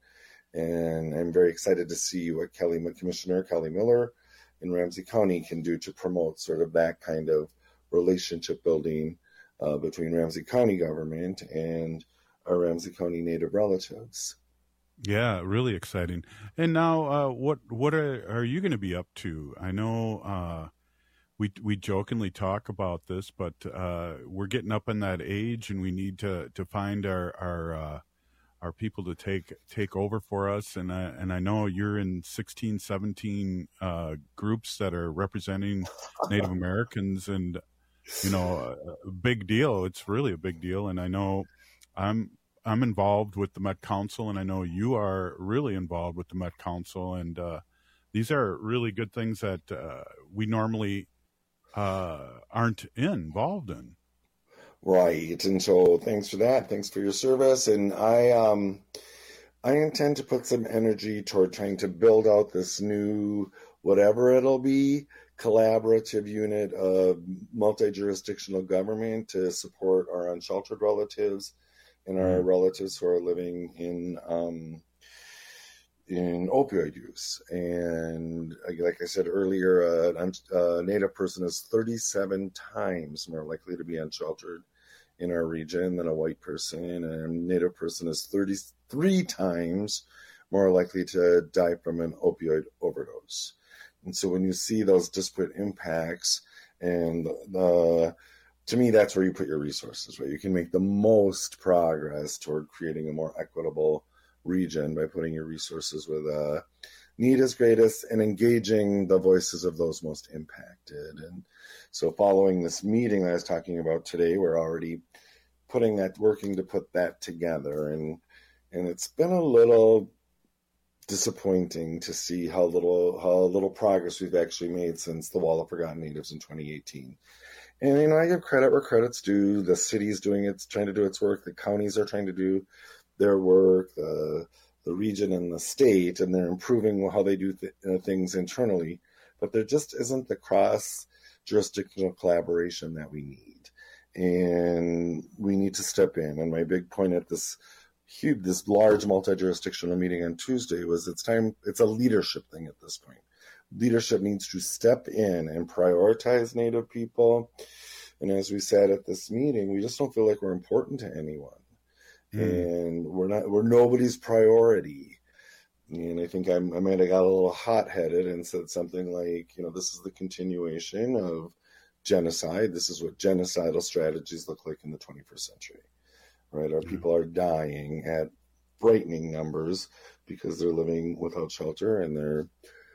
and I'm very excited to see what Kelly, Commissioner Kelly Miller in Ramsey County can do to promote sort of that kind of relationship building uh, between Ramsey County government and our Ramsey County Native relatives. Yeah, really exciting. And now, uh, what what are, are you going to be up to? I know uh, we we jokingly talk about this, but uh, we're getting up in that age, and we need to to find our our uh, our people to take take over for us. And I, and I know you're in sixteen, seventeen uh, groups that are representing Native Americans, and you know, a, a big deal. It's really a big deal. And I know I'm I'm involved with the Met Council, and I know you are really involved with the Met Council, and uh, these are really good things that uh, we normally uh, aren't involved in. Right. And so thanks for that. Thanks for your service. And I, um, I intend to put some energy toward trying to build out this new, whatever it'll be, collaborative unit of multi-jurisdictional government to support our unsheltered relatives and our mm. relatives who are living in, um, in opioid use. And like I said earlier, uh, a Native person is thirty-seven times more likely to be unsheltered in our region than a white person, and a Native person is thirty-three times more likely to die from an opioid overdose. And so when you see those disparate impacts, and the, to me, that's where you put your resources, right? You can make the most progress toward creating a more equitable region by putting your resources where the need is greatest and engaging the voices of those most impacted. And so following this meeting I was talking about today, we're already putting that, working to put that together. And and it's been a little disappointing to see how little how little progress we've actually made since the Wall of Forgotten Natives in twenty eighteen. And you know, I give credit where credit's due. The city's doing its trying to do its work. The counties are trying to do their work. The the region and the state, and they're improving how they do th- uh, things internally. But there just isn't the cross jurisdictional collaboration that we need, and we need to step in. And my big point at this huge, this large multi-jurisdictional meeting on Tuesday was it's time. It's a leadership thing at this point. Leadership needs to step in and prioritize Native people. And as we said at this meeting, we just don't feel like we're important to anyone. Mm. And we're not, we're nobody's priority. And I think I'm, I might have got a little hot-headed and said something like, you know, this is the continuation of genocide. This is what genocidal strategies look like in the twenty-first century, right? Our mm. people are dying at frightening numbers because they're living without shelter, and they're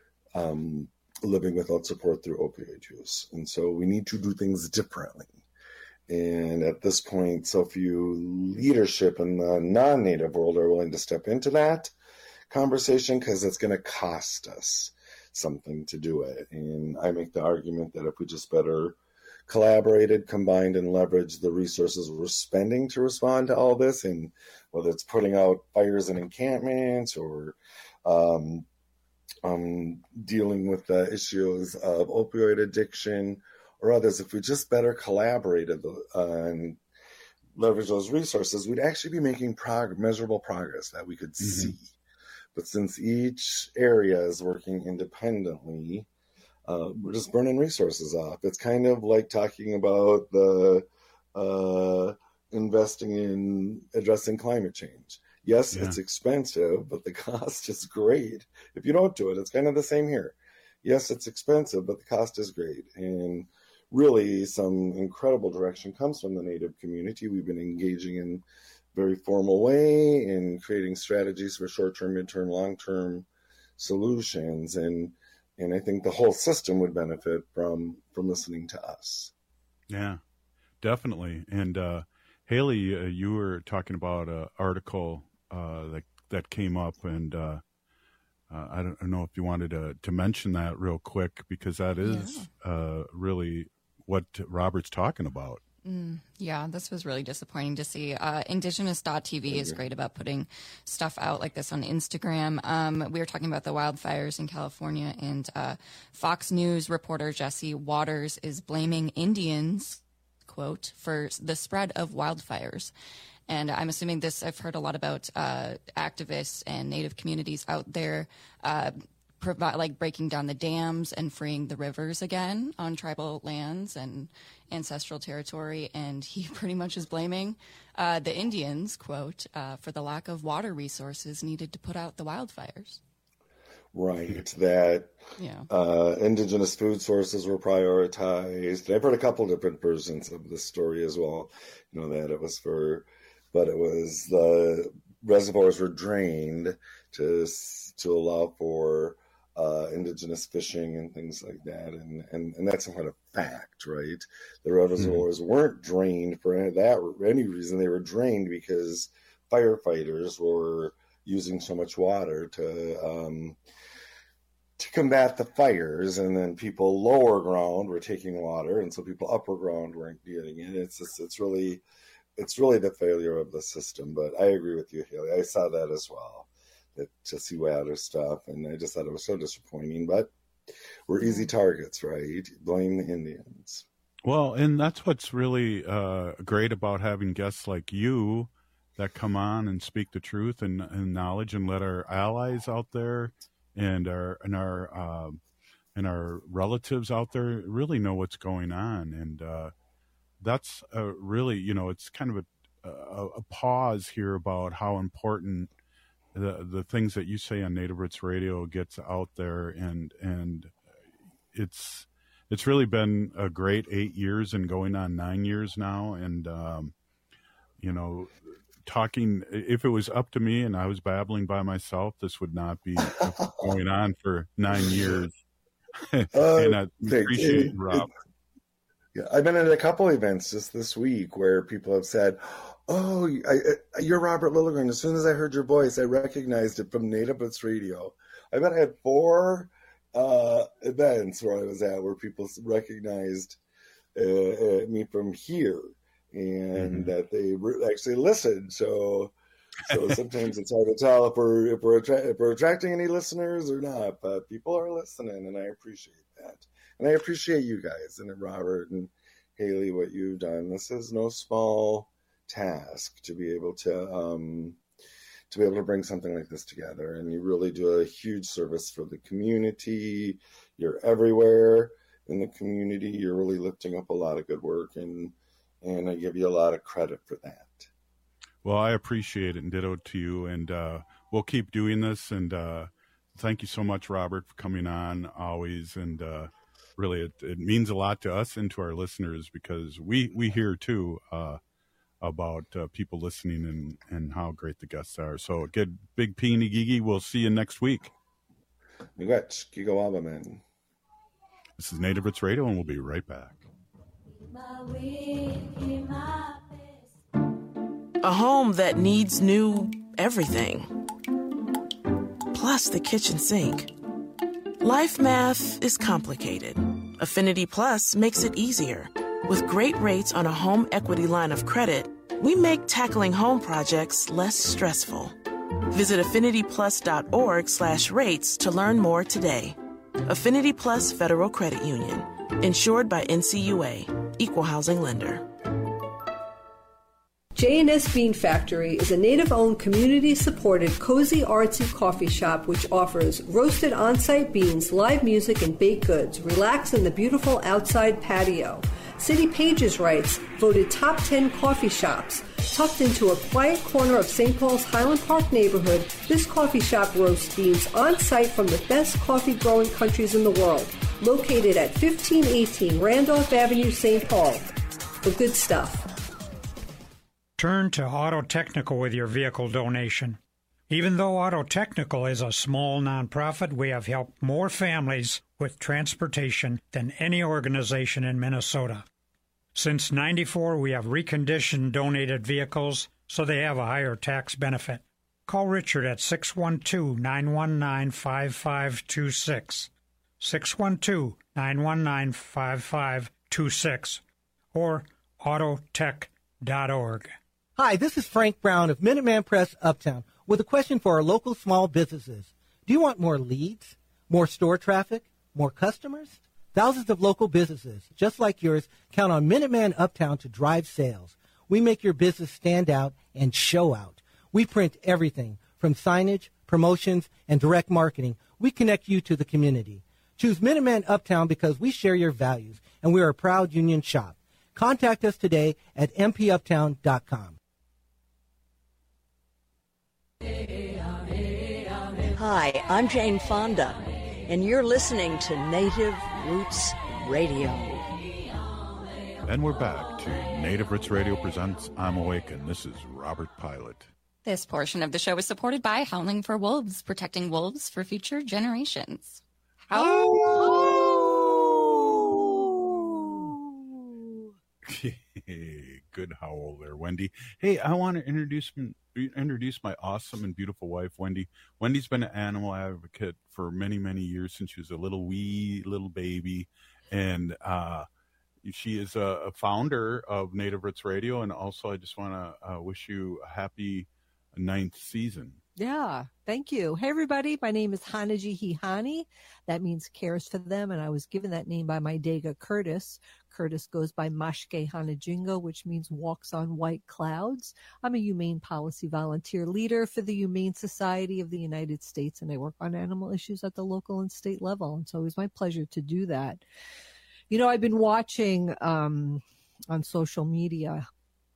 um, living without support through opioid use. And so we need to do things differently. And at this point, so few leadership in the non-Native world are willing to step into that conversation because it's going to cost us something to do it. And I make the argument that if we just better collaborated, combined, and leverage the resources we're spending to respond to all this, and whether it's putting out fires in encampments or um, um, dealing with the issues of opioid addiction or others, if we just better collaborated uh, and leverage those resources, we'd actually be making prog- measurable progress that we could mm-hmm. see. But since each area is working independently, uh, we're just burning resources off. It's kind of like talking about the uh, investing in addressing climate change. Yes, yeah. It's expensive, but the cost is great. If you don't do it, it's kind of the same here. Yes, it's expensive, but the cost is great. And really, some incredible direction comes from the Native community. We've been engaging in a very formal way in creating strategies for short-term, mid-term, long-term solutions. And and I think the whole system would benefit from from listening to us. Yeah, definitely. And uh, Haley, uh, you were talking about an article uh, that that came up, and uh, uh, I don't know if you wanted to, to mention that real quick, because that is yeah. uh, really what Robert's talking about. Mm, yeah, this was really disappointing to see. Uh, Indigenous dot T V is great about putting stuff out like this on Instagram. Um, we were talking about the wildfires in California, and uh, Fox News reporter Jesse Waters is blaming Indians, quote, for the spread of wildfires. And I'm assuming this, I've heard a lot about uh, activists and Native communities out there uh, provide, like breaking down the dams and freeing the rivers again on tribal lands and ancestral territory. And he pretty much is blaming uh, the Indians, quote, uh, for the lack of water resources needed to put out the wildfires. right? That yeah. uh, indigenous food sources were prioritized. I've heard a couple different versions of this story as well. You know, that it was for, but it was the reservoirs were drained to to allow for uh, indigenous fishing and things like that, and and and that's not a fact, right? The reservoirs mm-hmm. weren't drained for any, that any reason. They were drained because firefighters were using so much water to um, to combat the fires, and then people lower ground were taking water, and so people upper ground weren't getting it. It's just, it's really it's really the failure of the system. But I agree with you, Haley. I saw that as well. That to see water stuff, and I just thought it was so disappointing. But we're easy targets, right? Blame the Indians. Well, and that's what's really uh, great about having guests like you that come on and speak the truth and, and knowledge, and let our allies out there and our and our uh, and our relatives out there really know what's going on. And uh, that's a really, you know, it's kind of a, a, a pause here about how important the the things that you say on Native Roots Radio gets out there, and and it's it's really been a great eight years and going on nine years now. And um, you know, talking, if it was up to me and I was babbling by myself, this would not be going on for nine years. and I appreciate it, Rob. It, yeah, I've been at a couple events just this week where people have said, "Oh, I, I, you're Robert Lilligren. As soon as I heard your voice, I recognized it from Native Roots Radio." I bet I had four uh, events where I was at where people recognized uh, uh, me from here, and mm-hmm. that they re- actually listened. So, so sometimes it's hard to tell if we're if we're, attra- if we're attracting any listeners or not. But people are listening, and I appreciate that. And I appreciate you guys and Robert and Haley, what you've done. This is no small task to be able to um, to be able to bring something like this together, and you really do a huge service for the community. You're everywhere in the community. You're really lifting up a lot of good work, and and I give you a lot of credit for that. Well, I appreciate it, and ditto to you, and uh, we'll keep doing this. And uh, thank you so much, Robert, for coming on always. And uh, really, it, it means a lot to us and to our listeners, because we we hear too. Uh, about uh, people listening and, and how great the guests are. So get big Peeny Gigi. We'll see you next week. Miigwech, Gigawaba, man. This is Native Roots Radio, and we'll be right back. A home that needs new everything. Plus the kitchen sink. Life math is complicated. Affinity Plus makes it easier. With great rates on a home equity line of credit, we make tackling home projects less stressful. Visit affinityplus.org slash rates to learn more today. Affinity Plus Federal Credit Union. Insured by N C U A. Equal housing lender. J and S Bean Factory is a Native-owned, community-supported, cozy, artsy coffee shop which offers roasted on-site beans, live music, and baked goods. Relax in the beautiful outside patio. City Pages writes, voted top ten coffee shops. Tucked into a quiet corner of Saint Paul's Highland Park neighborhood, this coffee shop roasts beans on-site from the best coffee-growing countries in the world. Located at fifteen eighteen Randolph Avenue, Saint Paul. The good stuff. Turn to Auto Technical with your vehicle donation. Even though Auto Technical is a small nonprofit, we have helped more families with transportation than any organization in Minnesota. Since ninety-four, we have reconditioned donated vehicles so they have a higher tax benefit. Call Richard at six one two, nine one nine, five five two six, six one two, nine one nine, five five two six, or autotech dot org. Hi, this is Frank Brown of Minuteman Press Uptown with a question for our local small businesses. Do you want more leads, more store traffic, more customers? Thousands of local businesses, just like yours, count on Minuteman Uptown to drive sales. We make your business stand out and show out. We print everything from signage, promotions, and direct marketing. We connect you to the community. Choose Minuteman Uptown because we share your values, and we are a proud union shop. Contact us today at m p uptown dot com. Hi, I'm Jane Fonda, and you're listening to Native Roots Radio. And we're back to Native Roots Radio presents I'm Awakened. This is Robert Pilot. This portion of the show is supported by Howling for Wolves, protecting wolves for future generations. Oh! Good howl there, Wendy. Hey, I want to introduce introduce my awesome and beautiful wife, Wendy. Wendy's been an animal advocate for many, many years since she was a little wee little baby, and uh, she is a, a founder of Native Roots Radio. And also, I just want to uh, wish you a happy ninth season. Yeah, thank you. Hey, everybody. My name is Hanaji Hihani. That means cares for them. And I was given that name by my Dega Curtis. Curtis goes by Mashke Hanajingo, which means walks on white clouds. I'm a humane policy volunteer leader for the Humane Society of the United States, and I work on animal issues at the local and state level. And so it was my pleasure to do that. You know, I've been watching um, on social media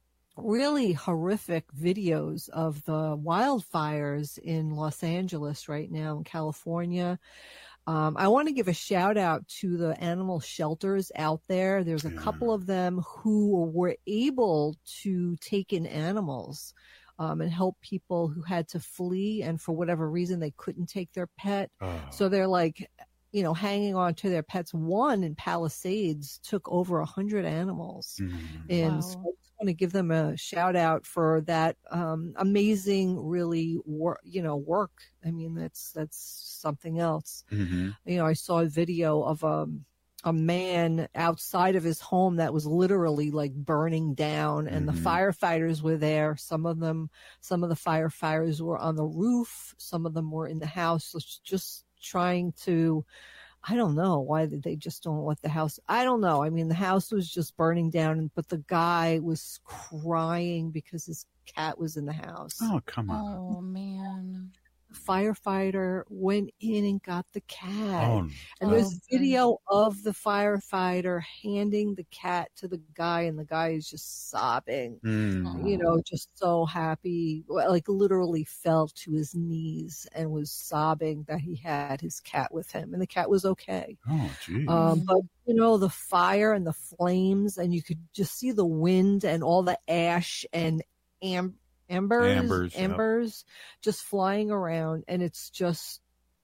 really horrific videos of the wildfires in Los Angeles right now, in California. Um, I want to give a shout out to the animal shelters out there. There's a couple of them who were able to take in animals um, and help people who had to flee, and for whatever reason they couldn't take their pet. Oh. So they're like, you know, hanging on to their pets. One in Palisades took over a hundred animals. Mm-hmm. And wow. So I just want to give them a shout out for that um, amazing, really, wor- you know, work. I mean, that's, that's something else. Mm-hmm. You know, I saw a video of a, a man outside of his home that was literally like burning down, and mm-hmm. the firefighters were there. Some of them, some of the firefighters were on the roof. Some of them were in the house, just trying to, I don't know why they just don't let the house. I don't know. I mean, the house was just burning down, but the guy was crying because his cat was in the house. Oh, come on. Oh, man. The firefighter went in and got the cat. Oh, and there's oh, video of the firefighter handing the cat to the guy, and the guy is just sobbing, mm. you know, just so happy, like literally fell to his knees and was sobbing that he had his cat with him, and the cat was okay. Oh, geez. Um, but, you know, the fire and the flames, and you could just see the wind and all the ash and amber. Embers, embers, embers yep. just flying around, and it's just,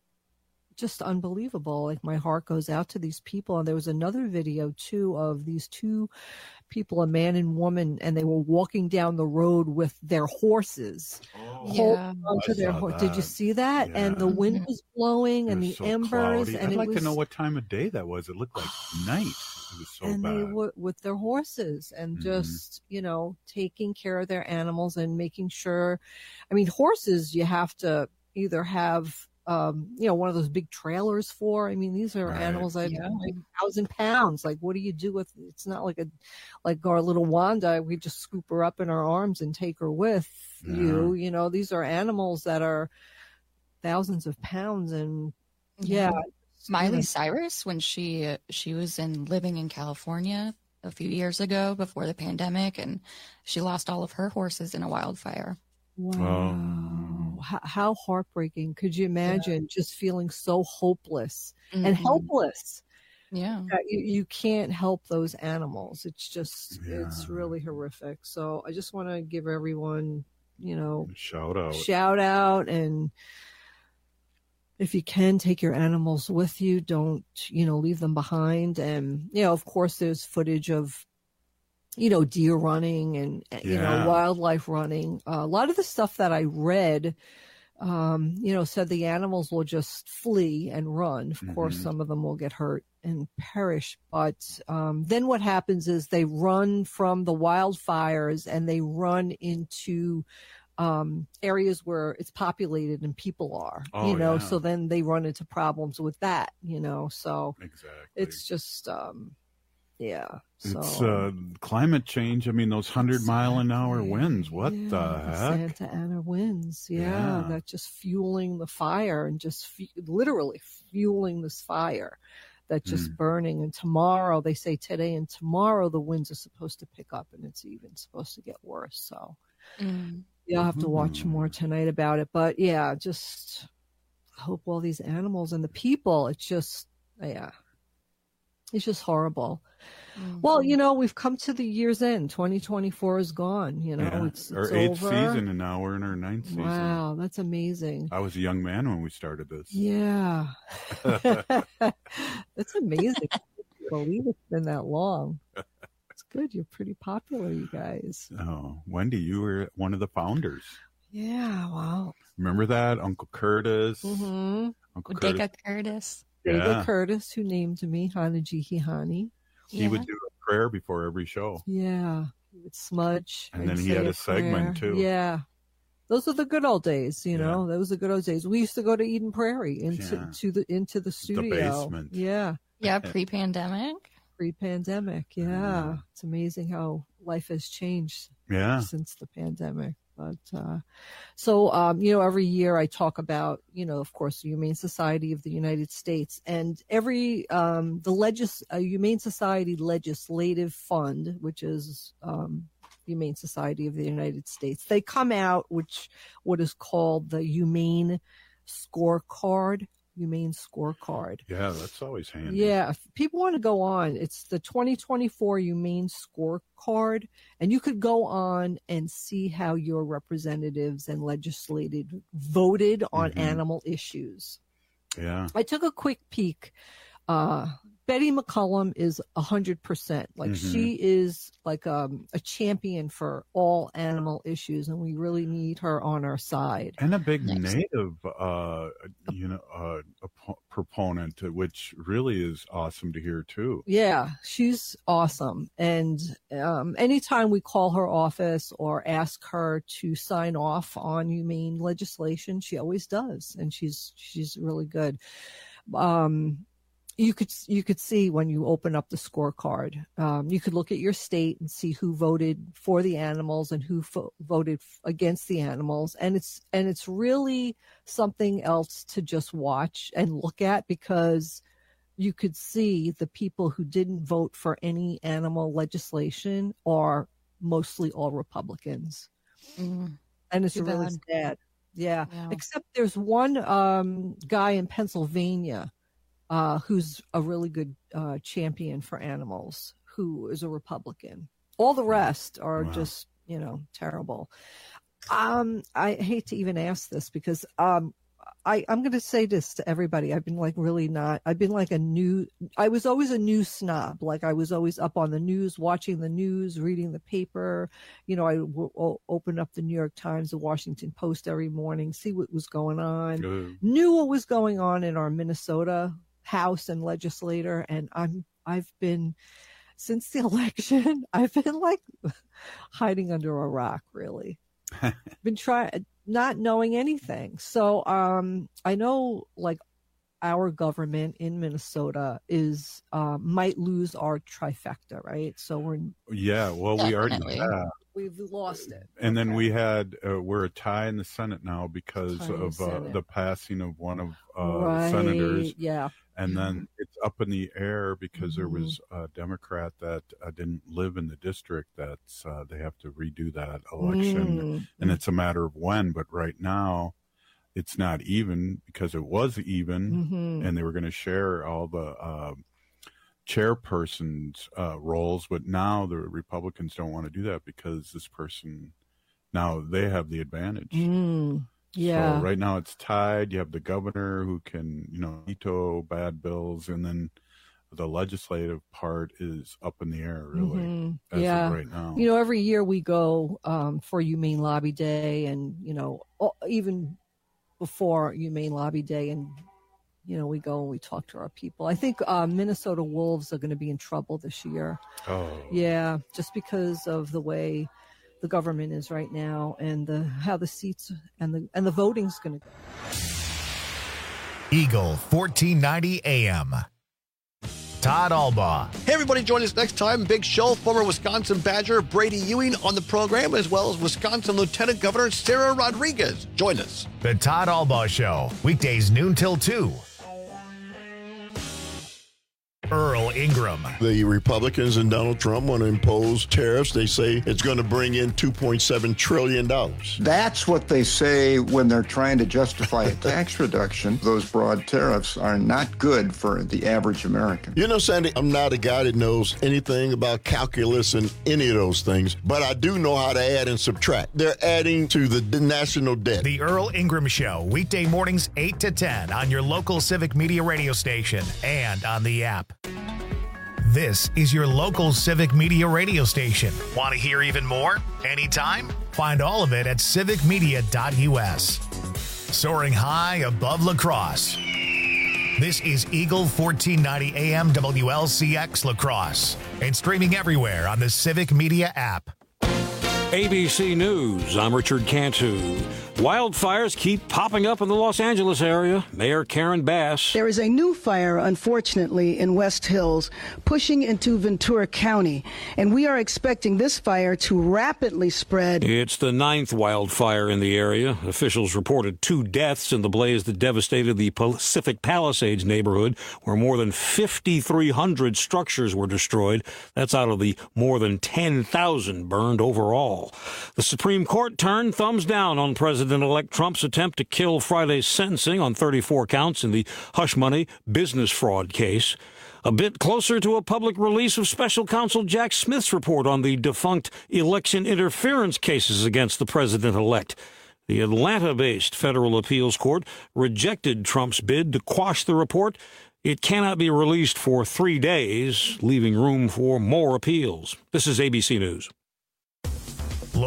just unbelievable. Like, my heart goes out to these people. And there was another video too of these two people, a man and woman, and they were walking down the road with their horses. Oh, yeah. Onto their ho- Did you see that? Yeah. And the wind was blowing, and the so embers. Cloudy. And I'd it like was, to know what time of day that was. It looked like night. It was so and bad. they were with their horses, and mm-hmm. just, you know, taking care of their animals and making sure. I mean, horses, you have to either have, um, you know, one of those big trailers for. I mean, these are right. animals that yeah. like a thousand pounds. Like, what do you do with? It's not like a, like our little Wanda. We just scoop her up in our arms and take her with yeah. you. You know, these are animals that are thousands of pounds, and yeah. yeah. Miley Cyrus, when she she was in living in California a few years ago before the pandemic, and she lost all of her horses in a wildfire. Wow. Oh. How, how heartbreaking. Could you imagine yeah. just feeling so hopeless mm-hmm. and helpless? Yeah. You, you can't help those animals. It's just, yeah. it's really horrific. So I just want to give everyone, you know, shout out, shout out. And if you can, take your animals with you. Don't, you know, leave them behind. And, you know, of course, there's footage of, you know, deer running and, yeah. you know, wildlife running. Uh, a lot of the stuff that I read, um, you know, said the animals will just flee and run. Of mm-hmm. course, some of them will get hurt and perish. But um, then what happens is they run from the wildfires, and they run into um, areas where it's populated and people are, oh, you know, yeah. so then they run into problems with that, you know, so exactly. it's just, um, yeah. So. It's uh, climate change. I mean, those hundred exactly. mile an hour winds. What yeah, the heck? Santa Ana winds. Yeah, yeah. That just fueling the fire and just fu- literally fueling this fire that just mm. burning. And tomorrow, they say today and tomorrow, the winds are supposed to pick up, and it's even supposed to get worse. So. Mm. You'll have to watch more tonight about it. But yeah, just I hope all these animals and the people, it's just, yeah, it's just horrible. Mm-hmm. Well, you know, we've come to the year's end. twenty twenty-four is gone. You know, yeah. it's, it's our eighth over. season, and now we're in our ninth season. Wow, that's amazing. I was a young man when we started this. Yeah. That's amazing. I can't believe it's been that long. It's good. You're pretty popular, you guys. Oh, Wendy, you were one of the founders. Yeah, wow. Remember that? Uncle Curtis. Mm-hmm. Uncle Dega Curtis. Curtis. Yeah. Dega Curtis, who named me Hanaji Hihani. He Yeah. would do a prayer before every show. Yeah. He would smudge. And then he had a segment, prayer. too. Yeah. Those are the good old days, you Yeah. know. Those are the good old days. We used to go to Eden Prairie into Yeah. to the into the studio. basement. Yeah. Yeah, pre-pandemic. Pre-pandemic. Yeah. Yeah. It's amazing how life has changed Yeah. since the pandemic. But uh, so, um, you know, every year I talk about, you know, of course, the Humane Society of the United States, and every um, the legis uh, Humane Society Legislative Fund, which is um, Humane Society of the United States, they come out which what is called the Humane Scorecard. Humane Scorecard. Yeah, that's always handy. Yeah, if people want to go on, it's the twenty twenty-four Humane Scorecard, and you could go on and see how your representatives and legislators voted on Mhm. animal issues. Yeah. I took a quick peek. Uh, Betty McCollum is one hundred percent. Like, Mhm. she is like um, a champion for all animal issues, and we really need her on our side. And a big native, uh, you know, uh, op- proponent, which really is awesome to hear too. Yeah, she's awesome. And um, anytime we call her office or ask her to sign off on humane legislation, she always does, and she's she's really good. Um, you could you could see when you open up the scorecard, um, you could look at your state and see who voted for the animals and who fo- voted f- against the animals, and it's and it's really something else to just watch and look at, because you could see the people who didn't vote for any animal legislation are mostly all Republicans. Mm, And it's too really bad. sad. Yeah. Yeah. Except there's one um, guy in Pennsylvania uh, who's a really good uh, champion for animals, who is a Republican. All the rest are Wow. just, you know, terrible. Um, I hate to even ask this because um, I, I'm going to say this to everybody. I've been like really not, I've been like a new, I was always a news snob. Like I was always up on the news, watching the news, reading the paper. You know, I would o- open up the New York Times, the Washington Post every morning, see what was going on, Good. knew what was going on in our Minnesota House and legislator. And I'm, I've been, since the election, I've been like hiding under a rock, really. Been trying, not knowing anything. So um, I know like our government in Minnesota is uh, might lose our trifecta, right? So we're Yeah, well, we already Definitely. have. we've lost it. And then we had, uh, we're a tie in the Senate now because Tie in the of uh, Senate. the passing of one of uh, right. senators. Yeah. And then it's up in the air because there Mhm. was a Democrat that uh, didn't live in the district. That's uh, they have to redo that election, Mm. and it's a matter of when. But right now, it's not even because it was even, Mhm. and they were going to share all the uh, chairperson's uh, roles. But now the Republicans don't want to do that because this person now they have the advantage. Mm. Yeah. So right now it's tied. You have the governor who can, you know, veto bad bills, and then the legislative part is up in the air, really, Mhm. as Yeah. of right now. You know, every year we go um, for Humane Lobby Day, and you know, o- even before Humane Lobby Day, and you know, we go and we talk to our people. I think uh, Minnesota Wolves are going to be in trouble this year. Oh, Yeah, just because of the way the government is right now, and the how the seats and the and the voting's going to go. Eagle fourteen ninety A M. Todd Albaugh. Hey, everybody, join us next time. Big show. Former Wisconsin Badger Brady Ewing on the program, as well as Wisconsin Lieutenant Governor Sarah Rodriguez. Join us. The Todd Albaugh Show, weekdays noon till two. Earl Ingram. The Republicans and Donald Trump want to impose tariffs. They say it's going to bring in two point seven trillion dollars. That's what they say when they're trying to justify a tax reduction. Those broad tariffs are not good for the average American. You know, Sandy, I'm not a guy that knows anything about calculus and any of those things, but I do know how to add and subtract. They're adding to the national debt. The Earl Ingram Show, weekday mornings eight to ten on your local Civic Media radio station and on the app. This is your local Civic Media radio station. Want to hear even more? Anytime? Find all of it at civic media dot u s. Soaring high above La Crosse. This is Eagle fourteen ninety A M W L C X La Crosse and streaming everywhere on the Civic Media app. A B C News, I'm Richard Cantu. Wildfires keep popping up in the Los Angeles area. Mayor Karen Bass. There is a new fire, unfortunately, in West Hills, pushing into Ventura County, and we are expecting this fire to rapidly spread. It's the ninth wildfire in the area. Officials reported two deaths in the blaze that devastated the Pacific Palisades neighborhood, where more than fifty-three hundred structures were destroyed. That's out of the more than ten thousand burned overall. The Supreme Court turned thumbs down on President-elect Trump's attempt to kill Friday's sentencing on thirty-four counts in the hush money business fraud case. A bit closer to a public release of special counsel Jack Smith's report on the defunct election interference cases against the president-elect. The Atlanta-based federal appeals court rejected Trump's bid to quash the report. It cannot be released for three days, leaving room for more appeals. This is A B C News.